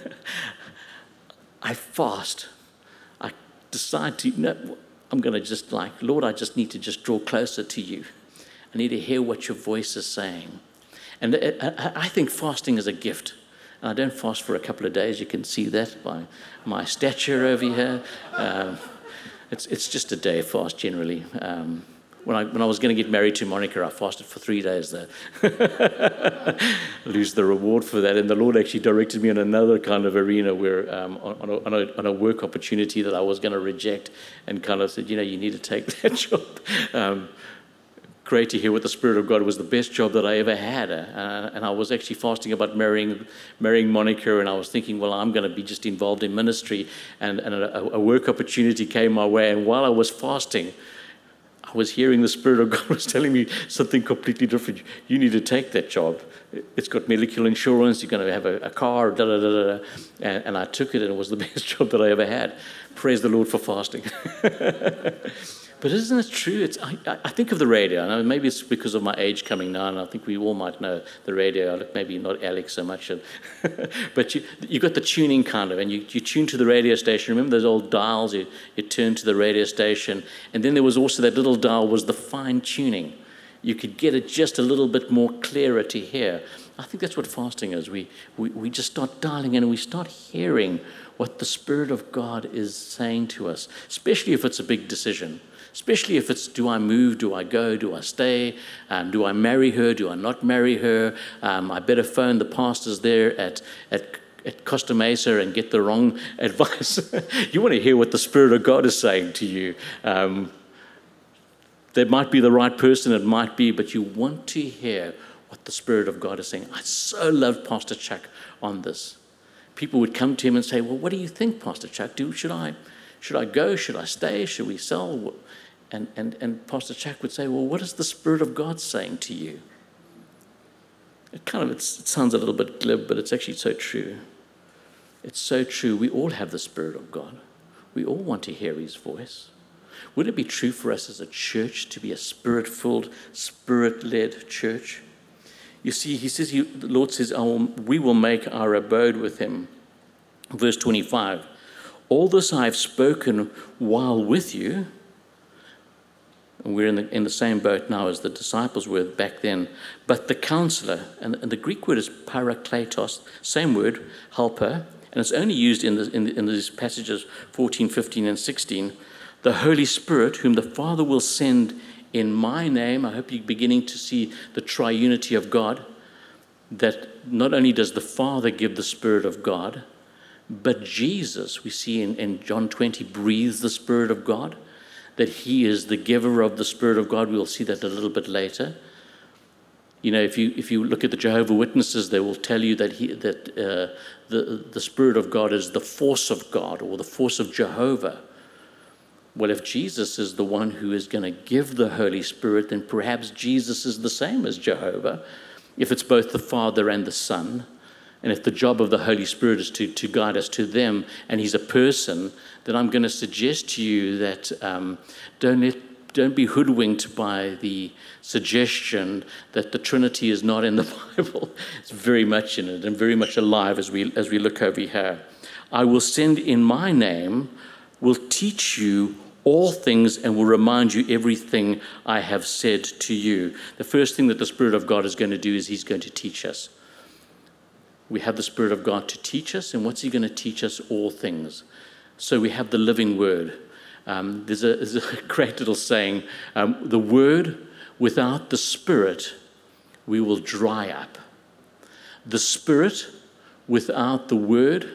I fast. I decide to, no, I'm going to just like, Lord, I just need to just draw closer to you. I need to hear what your voice is saying. And I think fasting is a gift. And I don't fast for a couple of days. You can see that by my stature over here. Um, it's it's just a day fast generally. Um, when I when I was going to get married to Monica, I fasted for three days though. Lose the reward for that. And the Lord actually directed me in another kind of arena where um, on, a, on, a, on a work opportunity that I was going to reject, and kind of said, you know, you need to take that job. Um, great to hear what the Spirit of God was the best job that I ever had. Uh, and I was actually fasting about marrying marrying Monica, and I was thinking, well, I'm going to be just involved in ministry. And, and a, a work opportunity came my way. And while I was fasting, I was hearing the Spirit of God was telling me something completely different. You need to take that job. It's got medical insurance. You're going to have a, a car, da da da da. And, and I took it, and it was the best job that I ever had. Praise the Lord for fasting. But isn't it true? It's, I, I think of the radio. I know maybe it's because of my age coming now, and I think we all might know the radio. Maybe not Alex so much. But you you got the tuning kind of, and you, you tune to the radio station. Remember those old dials? You, you turn to the radio station. And then there was also that little dial was the fine tuning. You could get it just a little bit more clearer to hear. I think that's what fasting is. We, we, we just start dialing in, and we start hearing what the Spirit of God is saying to us, especially if it's a big decision. Especially if it's, do I move, do I go, do I stay, um, do I marry her, do I not marry her? Um, I better phone the pastors there at, at, at Costa Mesa and get the wrong advice. You want to hear what the Spirit of God is saying to you. Um, that might be the right person, it might be, but you want to hear what the Spirit of God is saying. I so loved Pastor Chuck on this. People would come to him and say, well, what do you think, Pastor Chuck? Do, should I, should I go? Should I stay? Should we sell? And, and, and Pastor Chuck would say, well, what is the Spirit of God saying to you? It kind of, it's, it sounds a little bit glib, but it's actually so true. It's so true. We all have the Spirit of God. We all want to hear his voice. Would it be true for us as a church to be a Spirit-filled, Spirit-led church? You see, he says, he, the Lord says, I will, we will make our abode with him. Verse twenty-five, all this I have spoken while with you. And we're in the, in the same boat now as the disciples were back then. But the counselor, and, and the Greek word is parakletos, same word, helper, and it's only used in, the, in, the, in these passages fourteen, fifteen, and sixteen. The Holy Spirit, whom the Father will send in my name. I hope you're beginning to see the triunity of God, that not only does the Father give the Spirit of God, but Jesus, we see in, in John twenty, breathes the Spirit of God, that he is the giver of the Spirit of God. We'll see that a little bit later. You know, if you if you look at the Jehovah's Witnesses, they will tell you that he that uh, the the Spirit of God is the force of God, or the force of Jehovah. Well, if Jesus is the one who is going to give the Holy Spirit, then perhaps Jesus is the same as Jehovah, if it's both the Father and the Son. And if the job of the Holy Spirit is to, to guide us to them, and he's a person, then I'm going to suggest to you that um, don't let, don't be hoodwinked by the suggestion that the Trinity is not in the Bible. It's very much in it and very much alive as we as we look over here. I will send in my name, will teach you all things, and will remind you everything I have said to you. The first thing that the Spirit of God is going to do is he's going to teach us. We have the Spirit of God to teach us, and what's he going to teach us? All things. So we have the living word. Um, there's, a, there's a great little saying, um, the word without the Spirit, we will dry up. The Spirit without the word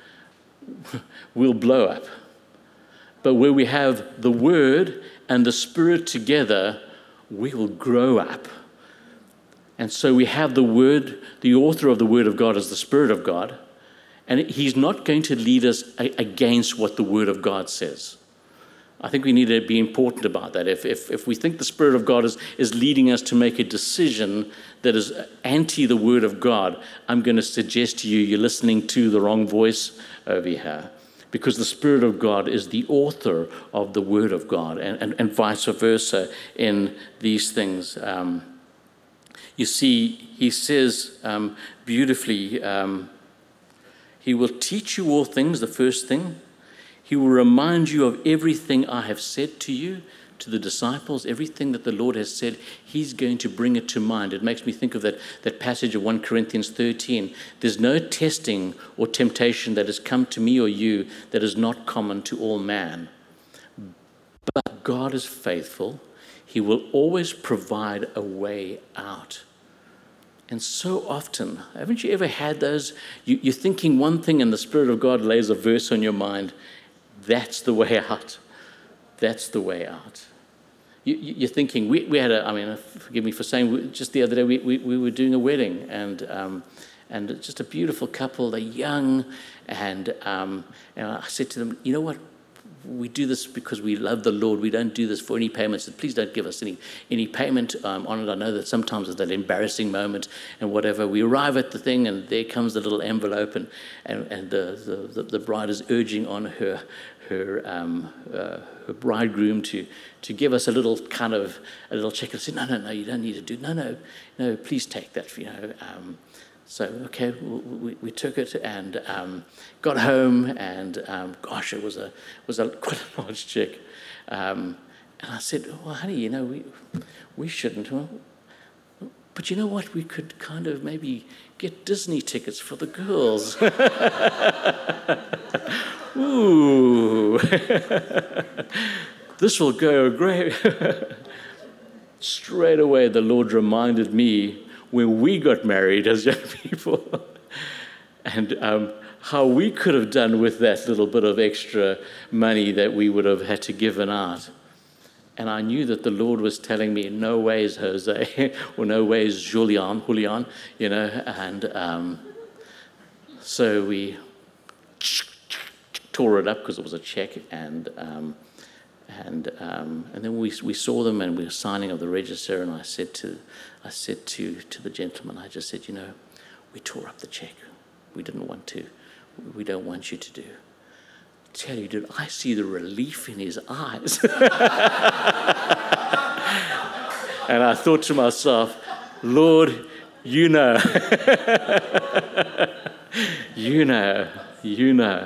will blow up. But where we have the word and the Spirit together, we will grow up. And so we have the word, the author of the word of God is the Spirit of God, and he's not going to lead us against what the word of God says. I think we need to be important about that. If, if, if we think the Spirit of God is, is leading us to make a decision that is anti the word of God, I'm going to suggest to you, you're listening to the wrong voice over here. Because the Spirit of God is the author of the word of God, and, and, and vice versa in these things. Um, You see, he says um, beautifully, um, he will teach you all things, the first thing. He will remind you of everything I have said to you, to the disciples, everything that the Lord has said, he's going to bring it to mind. It makes me think of that, that passage of First Corinthians thirteen. There's no testing or temptation that has come to me or you that is not common to all man. But God is faithful. He will always provide a way out. And so often, haven't you ever had those? You, you're thinking one thing and the Spirit of God lays a verse on your mind. That's the way out. That's the way out. you, you're thinking, we, we had a, I mean, forgive me for saying, just the other day we, we, we were doing a wedding, and um, and just a beautiful couple, they're young, and, um, and I said to them, you know what, we do this because we love the Lord. We don't do this for any payments. Please don't give us any any payment um, on it. I know that sometimes it's that embarrassing moment and whatever. We arrive at the thing, and there comes the little envelope, and and, and the, the, the bride is urging on her her um, uh, her bridegroom to to give us a little kind of a little check. I said, no, no, no, you don't need to do. No, no, no. Please take that. You know. Um, So, okay, we, we took it and um, got home, and um, gosh, it was a was a quite a large check. Um, and I said, well, honey, you know, we we shouldn't. Well, but you know what? We could kind of maybe get Disney tickets for the girls. Ooh, this will go great. Straight away, the Lord reminded me when we got married as young people, and um, how we could have done with that little bit of extra money that we would have had to given out. And I knew that the Lord was telling me, no ways, Jose, or no ways, Julian, Julian, you know, and um, so we tore it up because it was a check, and um, and um, and then we we saw them, and we were signing of the register, and I said to I said to to the gentleman, I just said, you know, we tore up the check. We didn't want to. We don't want you to do. Tell you, did I see the relief in his eyes? And I thought to myself, Lord, you know, you know, you know.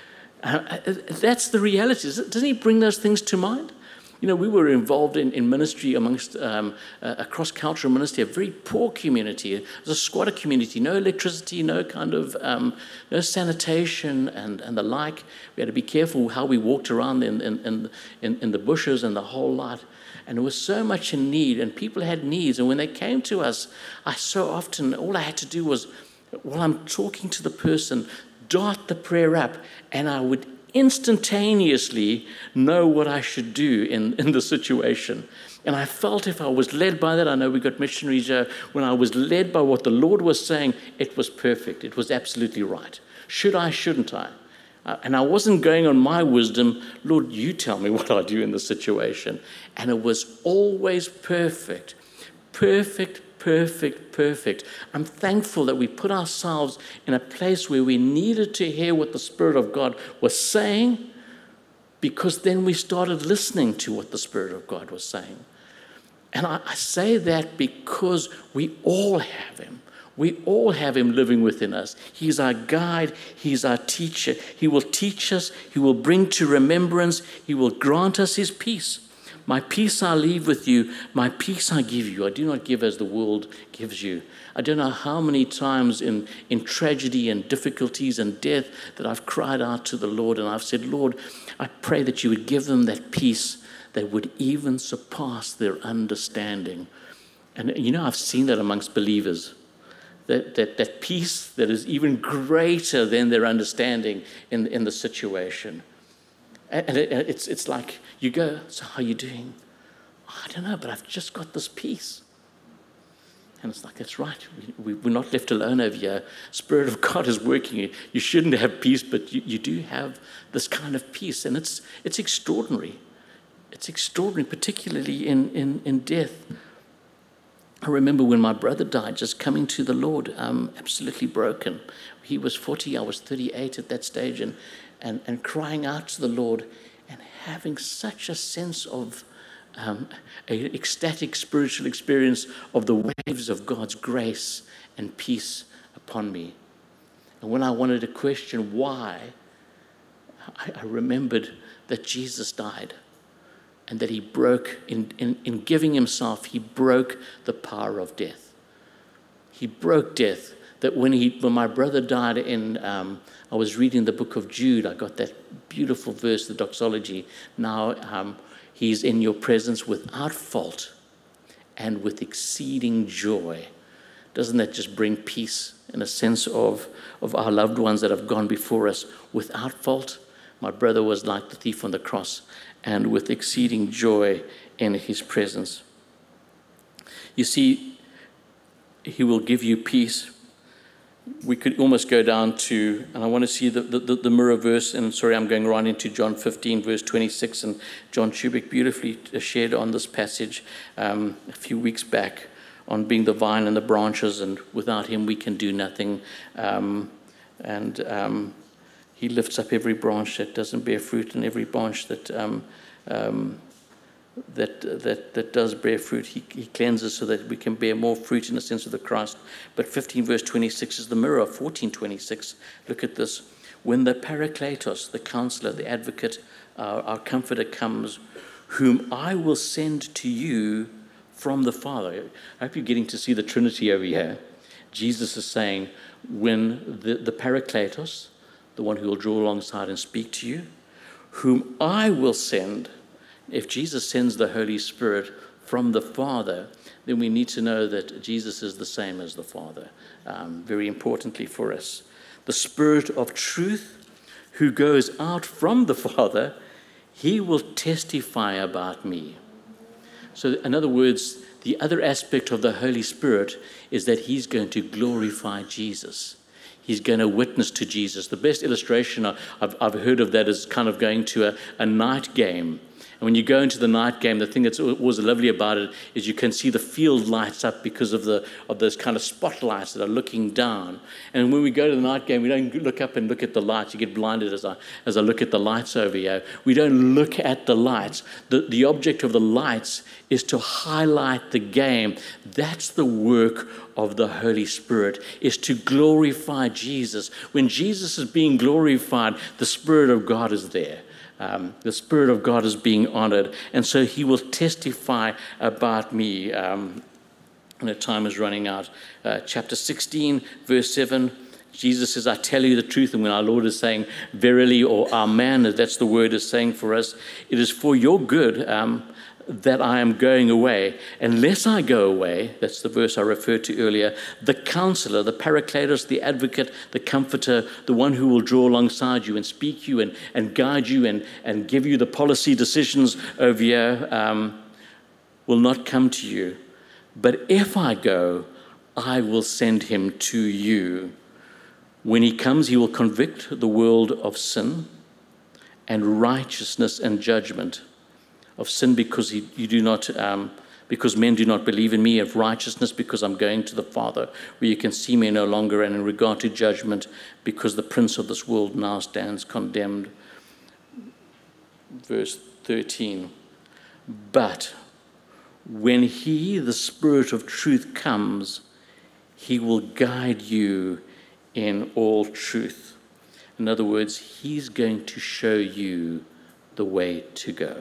Uh, that's the reality. Doesn't he bring those things to mind? You know, we were involved in, in ministry amongst um, a cross-cultural ministry, a very poor community. It was a squatter community, no electricity, no kind of, um, no sanitation and, and the like. We had to be careful how we walked around in, in, in, in the bushes and the whole lot. And there was so much in need, and people had needs. And when they came to us, I so often, all I had to do was, while I'm talking to the person, dart the prayer up, and I would instantaneously know what I should do in, in the situation. And I felt if I was led by that, I know we got missionaries here, when I was led by what the Lord was saying, it was perfect. It was absolutely right. Should I, shouldn't I? Uh, and I wasn't going on my wisdom, Lord, you tell me what I do in the situation. And it was always perfect. Perfect, perfect, perfect. I'm thankful that we put ourselves in a place where we needed to hear what the Spirit of God was saying, because then we started listening to what the Spirit of God was saying. And I, I say that because we all have him. We all have him living within us. He's our guide. He's our teacher. He will teach us. He will bring to remembrance. He will grant us his peace. My peace I leave with you. My peace I give you. I do not give as the world gives you. I don't know how many times in, in tragedy and difficulties and death that I've cried out to the Lord, and I've said, Lord, I pray that you would give them that peace that would even surpass their understanding. And you know, I've seen that amongst believers. That, that, that peace that is even greater than their understanding in, in the situation. And it, it's, it's like you go, so how are you doing? Oh, I don't know, but I've just got this peace. And it's like, that's right. We, we, we're not left alone over here. Spirit of God is working. You shouldn't have peace, but you, you do have this kind of peace. And it's it's extraordinary. It's extraordinary, particularly in, in, in death. I remember when my brother died, just coming to the Lord, um, absolutely broken. He was forty, I was thirty-eight at that stage, and, and, and crying out to the Lord and having such a sense of um, an ecstatic spiritual experience of the waves of God's grace and peace upon me. And when I wanted to question why, I, I remembered that Jesus died. And that he broke, in, in, in giving himself, he broke the power of death. He broke death. That when he, when my brother died in, um, I was reading the book of Jude, I got that beautiful verse, the doxology. Now um, he's in your presence without fault and with exceeding joy. Doesn't that just bring peace in a sense of, of our loved ones that have gone before us without fault, My brother was like the thief on the cross, and with exceeding joy in his presence. You see, he will give you peace. We could almost go down to, and I want to see the, the, the mirror verse, and sorry, I'm going right into John fifteen, verse twenty-six, and John Chubik beautifully shared on this passage um, a few weeks back on being the vine and the branches, and without him we can do nothing. Um, and um, he lifts up every branch that doesn't bear fruit, and every branch that um, um, that that that does bear fruit, he, he cleanses so that we can bear more fruit in the sense of the Christ. But fifteen verse twenty-six is the mirror of fourteen twenty-six. Look at this. When the Parakletos, the counselor, the advocate, uh, our comforter comes, whom I will send to you from the Father. I hope you're getting to see the Trinity over here. Jesus is saying, when the, the Parakletos, the one who will draw alongside and speak to you, whom I will send. If Jesus sends the Holy Spirit from the Father, then we need to know that Jesus is the same as the Father, um, very importantly for us. The Spirit of truth, who goes out from the Father, he will testify about me. So in other words, the other aspect of the Holy Spirit is that he's going to glorify Jesus. He's going to witness to Jesus. The best illustration I've, I've heard of that is kind of going to a, a night game. And when you go into the night game, the thing that's always lovely about it is you can see the field lights up because of the of those kind of spotlights that are looking down. And when we go to the night game, we don't look up and look at the lights. You get blinded as I as I look at the lights over here. We don't look at the lights. The, the object of the lights is to highlight the game. That's the work of the Holy Spirit, is to glorify Jesus. When Jesus is being glorified, the Spirit of God is there. Um, the Spirit of God is being honored, and so he will testify about me. Um, and the time is running out. Uh, chapter sixteen, verse seven, Jesus says, I tell you the truth. And when our Lord is saying verily, or amen, that's the word is saying for us, it is for your good um, that I am going away. Unless I go away, that's the verse I referred to earlier, the counselor, the Parakletos, the advocate, the comforter, the one who will draw alongside you and speak you and, and guide you and, and give you the policy decisions over here, um, will not come to you. But if I go, I will send him to you. When he comes, he will convict the world of sin and righteousness and judgment. Of sin because he, you do not, um, because men do not believe in me. Of righteousness because I'm going to the Father, where you can see me no longer. And in regard to judgment, because the prince of this world now stands condemned. Verse thirteen. But when he, the Spirit of truth, comes, he will guide you in all truth. In other words, he's going to show you the way to go.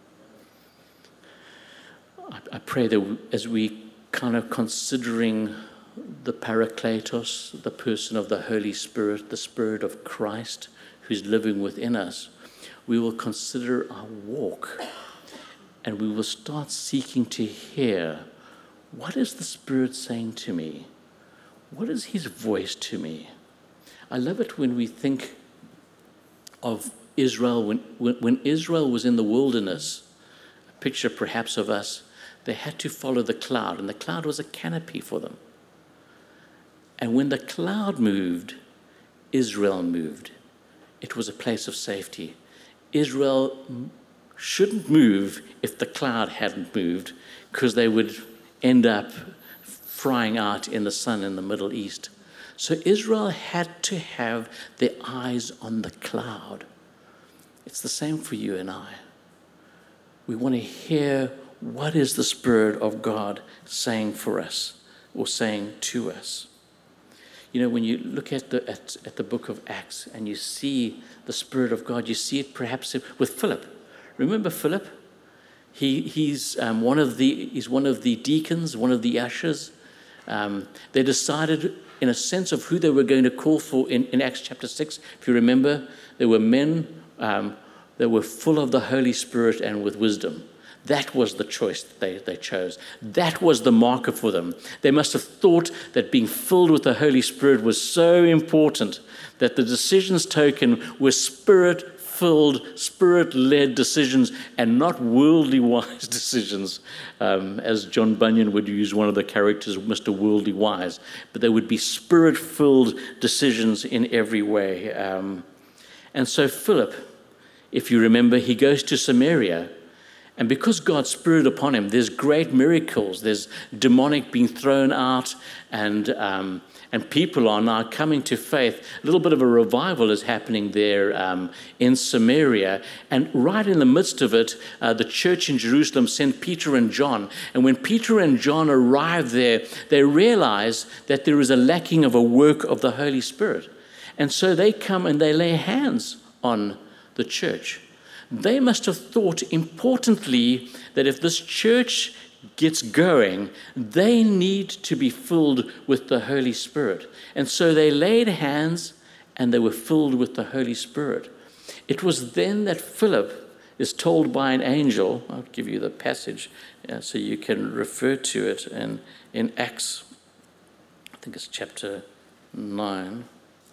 I pray that as we kind of considering the Parakletos, the person of the Holy Spirit, the Spirit of Christ who's living within us, we will consider our walk and we will start seeking to hear, what is the Spirit saying to me? What is his voice to me? I love it when we think of Israel, when, when, when Israel was in the wilderness, a picture perhaps of us. They had to follow the cloud, and the cloud was a canopy for them. And when the cloud moved, Israel moved. It was a place of safety. Israel shouldn't move if the cloud hadn't moved, because they would end up frying out in the sun in the Middle East. So Israel had to have their eyes on the cloud. It's the same for you and I. We want to hear, what is the Spirit of God saying for us or saying to us? You know, when you look at the at, at the book of Acts and you see the Spirit of God, you see it perhaps with Philip. Remember Philip? He he's um, one of the he's one of the deacons, one of the ushers. Um, they decided, in a sense, of who they were going to call for in, in Acts chapter six. If you remember, there were men um, that were full of the Holy Spirit and with wisdom. That was the choice that they, they chose. That was the marker for them. They must have thought that being filled with the Holy Spirit was so important that the decisions taken were Spirit-filled Spirit-filled, Spirit-led decisions and not worldly-wise decisions, um, as John Bunyan would use one of the characters, Mister Worldly Wise. But they would be Spirit-filled decisions in every way. Um, and so Philip, if you remember, he goes to Samaria. And because God's Spirit upon him, there's great miracles. There's demonic being thrown out, and um, and people are now coming to faith. A little bit of a revival is happening there um, in Samaria. And right in the midst of it, uh, the church in Jerusalem sent Peter and John. And when Peter and John arrive there, they realize that there is a lacking of a work of the Holy Spirit. And so they come and they lay hands on the church. They must have thought importantly that if this church gets going, they need to be filled with the Holy Spirit. And so they laid hands and they were filled with the Holy Spirit. It was then that Philip is told by an angel, I'll give you the passage uh, so you can refer to it in, in Acts, I think it's chapter nine.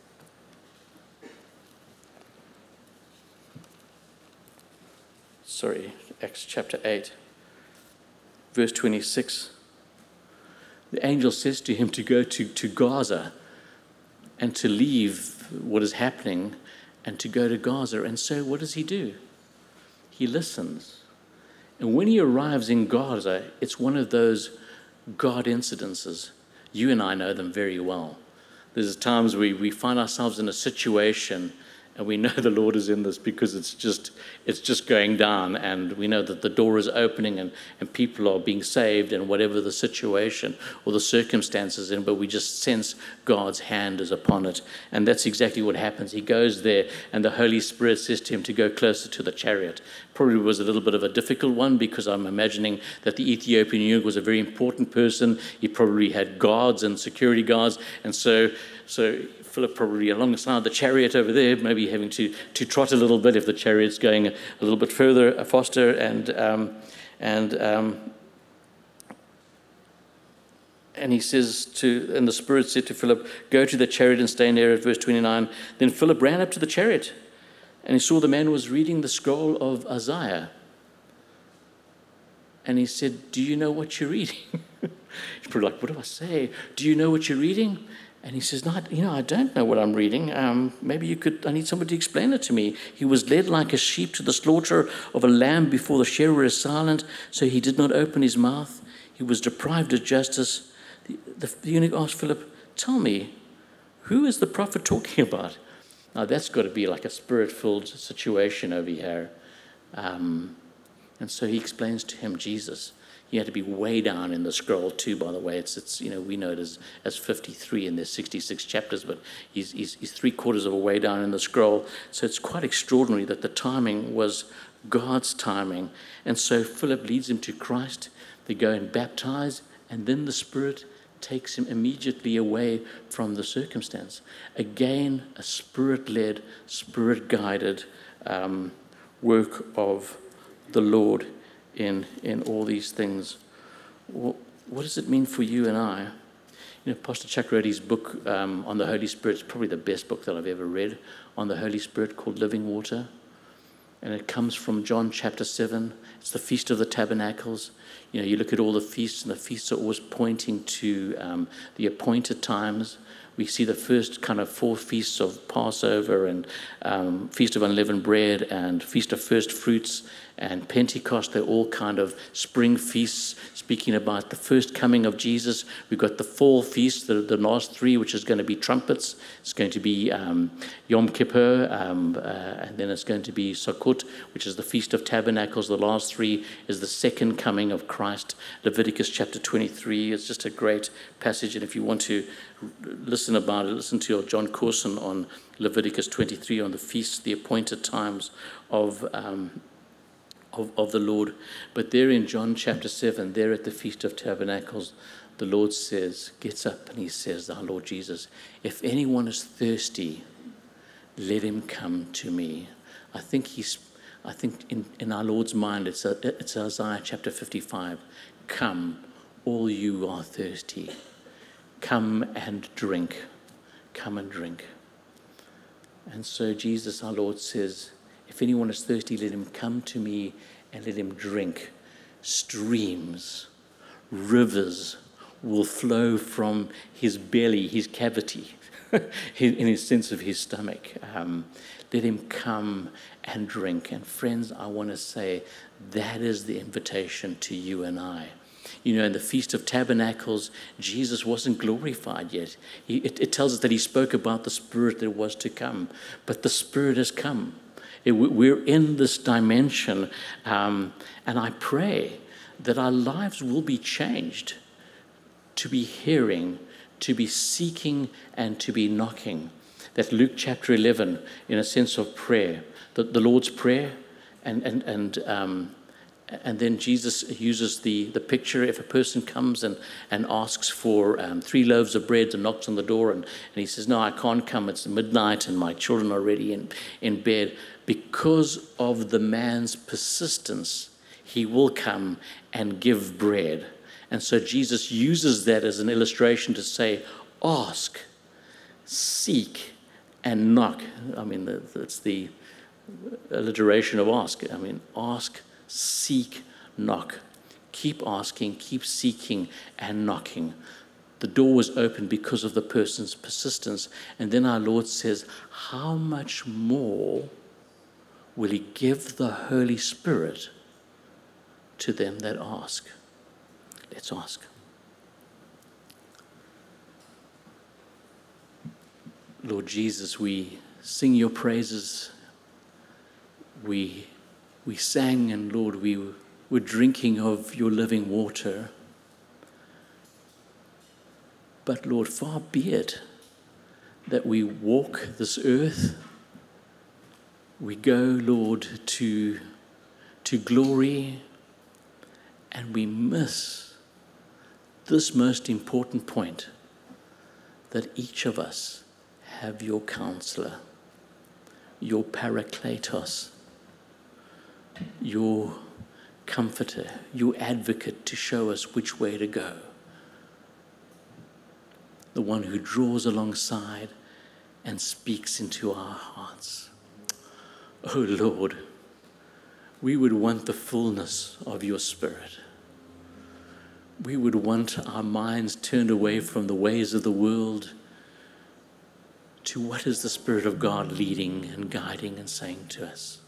Sorry, Acts chapter eight, verse twenty-six. The angel says to him to go to, to Gaza and to leave what is happening and to go to Gaza. And so what does he do? He listens. And when he arrives in Gaza, it's one of those God incidences. You and I know them very well. There's times we, we find ourselves in a situation and we know the Lord is in this because it's just it's just going down, and we know that the door is opening and, and people are being saved and whatever the situation or the circumstances in, but we just sense God's hand is upon it. And that's exactly what happens. He goes there and the Holy Spirit says to him to go closer to the chariot. Probably was a little bit of a difficult one because I'm imagining that the Ethiopian eunuch was a very important person. He probably had guards and security guards, and so so Philip probably alongside the chariot over there, maybe having to, to trot a little bit if the chariot's going a little bit further, faster, and um, and um, and he says to, and the Spirit said to Philip, "Go to the chariot and stay near it." Verse twenty-nine. Then Philip ran up to the chariot, and he saw the man was reading the scroll of Isaiah. And he said, "Do you know what you're reading?" He's probably like, "What do I say? Do you know what you're reading?" And he says, "No, you know, I don't know what I'm reading. Um, maybe you could, I need somebody to explain it to me." He was led like a sheep to the slaughter of a lamb before the shearer is silent, so he did not open his mouth. He was deprived of justice. The, the, the eunuch asked Philip, "Tell me, who is the prophet talking about?" Now that's got to be like a spirit-filled situation over here. Um, and so he explains to him Jesus. He had to be way down in the scroll too, by the way. It's, it's you know, we know it as, as fifty-three and there's sixty-six chapters, but he's, he's, he's three quarters of a way down in the scroll. So it's quite extraordinary that the timing was God's timing. And so Philip leads him to Christ. They go and baptize, and then the Spirit takes him immediately away from the circumstance. Again, a Spirit-led, Spirit-guided um, work of the Lord in in all these things. What, what does it mean for you and I? You know, Pastor Chuck wrote his book um, on the Holy Spirit. It's probably the best book that I've ever read on the Holy Spirit, called Living Water. And it comes from John chapter seven. It's the Feast of the Tabernacles. You know, you look at all the feasts, and the feasts are always pointing to um, the appointed times. We see the first kind of four feasts of Passover and um, Feast of Unleavened Bread and Feast of First Fruits and Pentecost. They're all kind of spring feasts speaking about the first coming of Jesus. We've got the fall feast, the, the last three, which is going to be trumpets. It's going to be um, Yom Kippur, um, uh, and then it's going to be Sukkot, which is the Feast of Tabernacles. The last three is the second coming of Christ. Leviticus chapter twenty-three is just a great passage, and if you want to listen about it, listen to your John Corson on Leviticus twenty-three, on the feasts, the appointed times of um, Of, of the Lord. But there in John chapter seven, there at the Feast of Tabernacles, the Lord says, gets up and he says, our Lord Jesus, "If anyone is thirsty, let him come to me." I think he's, I think in, in our Lord's mind, it's, a, it's Isaiah chapter fifty-five. "Come, all you are thirsty. Come and drink. Come and drink." And so Jesus, our Lord, says, If anyone is thirsty, let him come to me and let him drink. Streams, rivers will flow from his belly, his cavity, in his sense of his stomach. Um, let him come and drink. And friends, I want to say that is the invitation to you and I. You know, in the Feast of Tabernacles, Jesus wasn't glorified yet. He, it, it tells us that he spoke about the Spirit that was to come, but the Spirit has come. It, we're in this dimension, um, and I pray that our lives will be changed to be hearing, to be seeking, and to be knocking. That Luke chapter eleven, in a sense of prayer, the, the Lord's Prayer, and and and um, and then Jesus uses the, the picture. If a person comes and, and asks for um, three loaves of bread and knocks on the door, and, and he says, no, I can't come, it's midnight and my children are already in, in bed. Because of the man's persistence, he will come and give bread. And so Jesus uses that as an illustration to say, ask, seek, and knock. I mean, that's the alliteration of ask. I mean, ask, seek, knock. Keep asking, keep seeking, and knocking. The door was opened because of the person's persistence. And then our Lord says, how much more will he give the Holy Spirit to them that ask? Let's ask. Lord Jesus, we sing your praises. We, we sang, and Lord, we were drinking of your living water. But Lord, far be it that we walk this earth. We go, Lord, to, to glory, and we miss this most important point, that each of us have your counselor, your parakletos, your comforter, your advocate to show us which way to go. The one who draws alongside and speaks into our hearts. Oh Lord, we would want the fullness of your Spirit. We would want our minds turned away from the ways of the world to what is the Spirit of God leading and guiding and saying to us.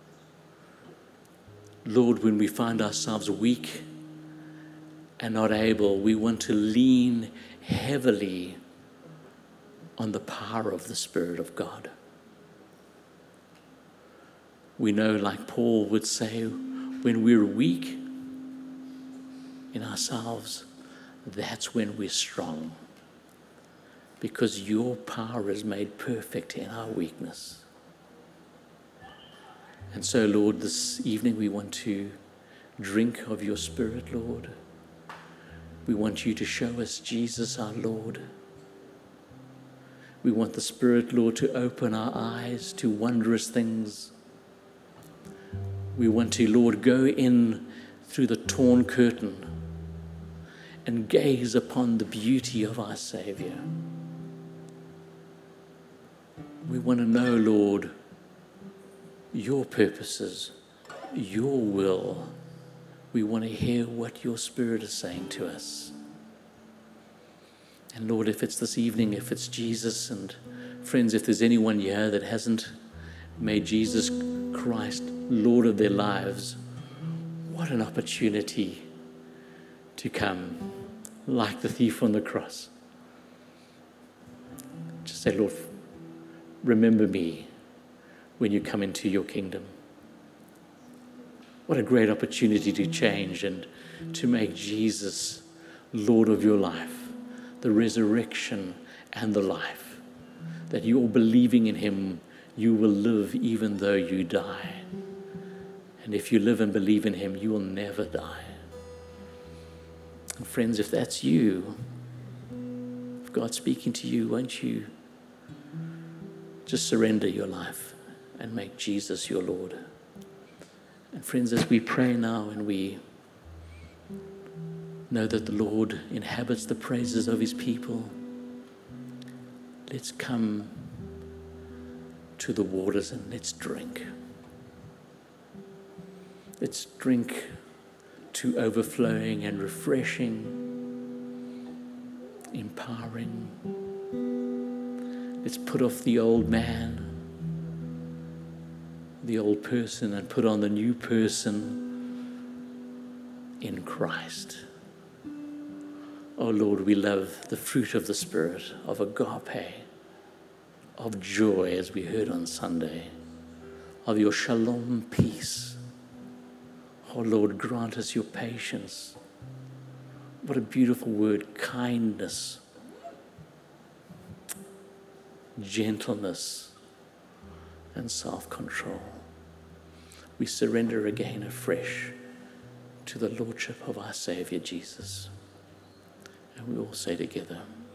Lord, when we find ourselves weak and not able, we want to lean heavily on the power of the Spirit of God. We know, like Paul would say, when we're weak in ourselves, that's when we're strong. Because your power is made perfect in our weakness. And so, Lord, this evening we want to drink of your Spirit, Lord. We want you to show us Jesus, our Lord. We want the Spirit, Lord, to open our eyes to wondrous things. We want to, Lord, go in through the torn curtain and gaze upon the beauty of our Savior. We want to know, Lord, your purposes, your will. We want to hear what your Spirit is saying to us. And Lord, if it's this evening, if it's Jesus, and friends, if there's anyone here that hasn't made Jesus Christ Lord of their lives, what an opportunity to come like the thief on the cross. Just say, Lord, remember me when you come into your kingdom. What a great opportunity to change and to make Jesus Lord of your life, the resurrection and the life. That you're believing in him, you will live even though you die. And if you live and believe in him, you will never die. And friends, if that's you, if God's speaking to you, won't you just surrender your life and make Jesus your Lord? And friends, as we pray now and we know that the Lord inhabits the praises of his people, let's come to the waters and let's drink. Let's drink to overflowing and refreshing, empowering. Let's put off the old man, the old person, and put on the new person in Christ. Oh Lord, we love the fruit of the Spirit, of agape, of joy, as we heard on Sunday, of your shalom peace. Oh Lord, grant us your patience. What a beautiful word, kindness, gentleness, and self-control. We surrender again afresh to the Lordship of our Savior Jesus. And we all say together,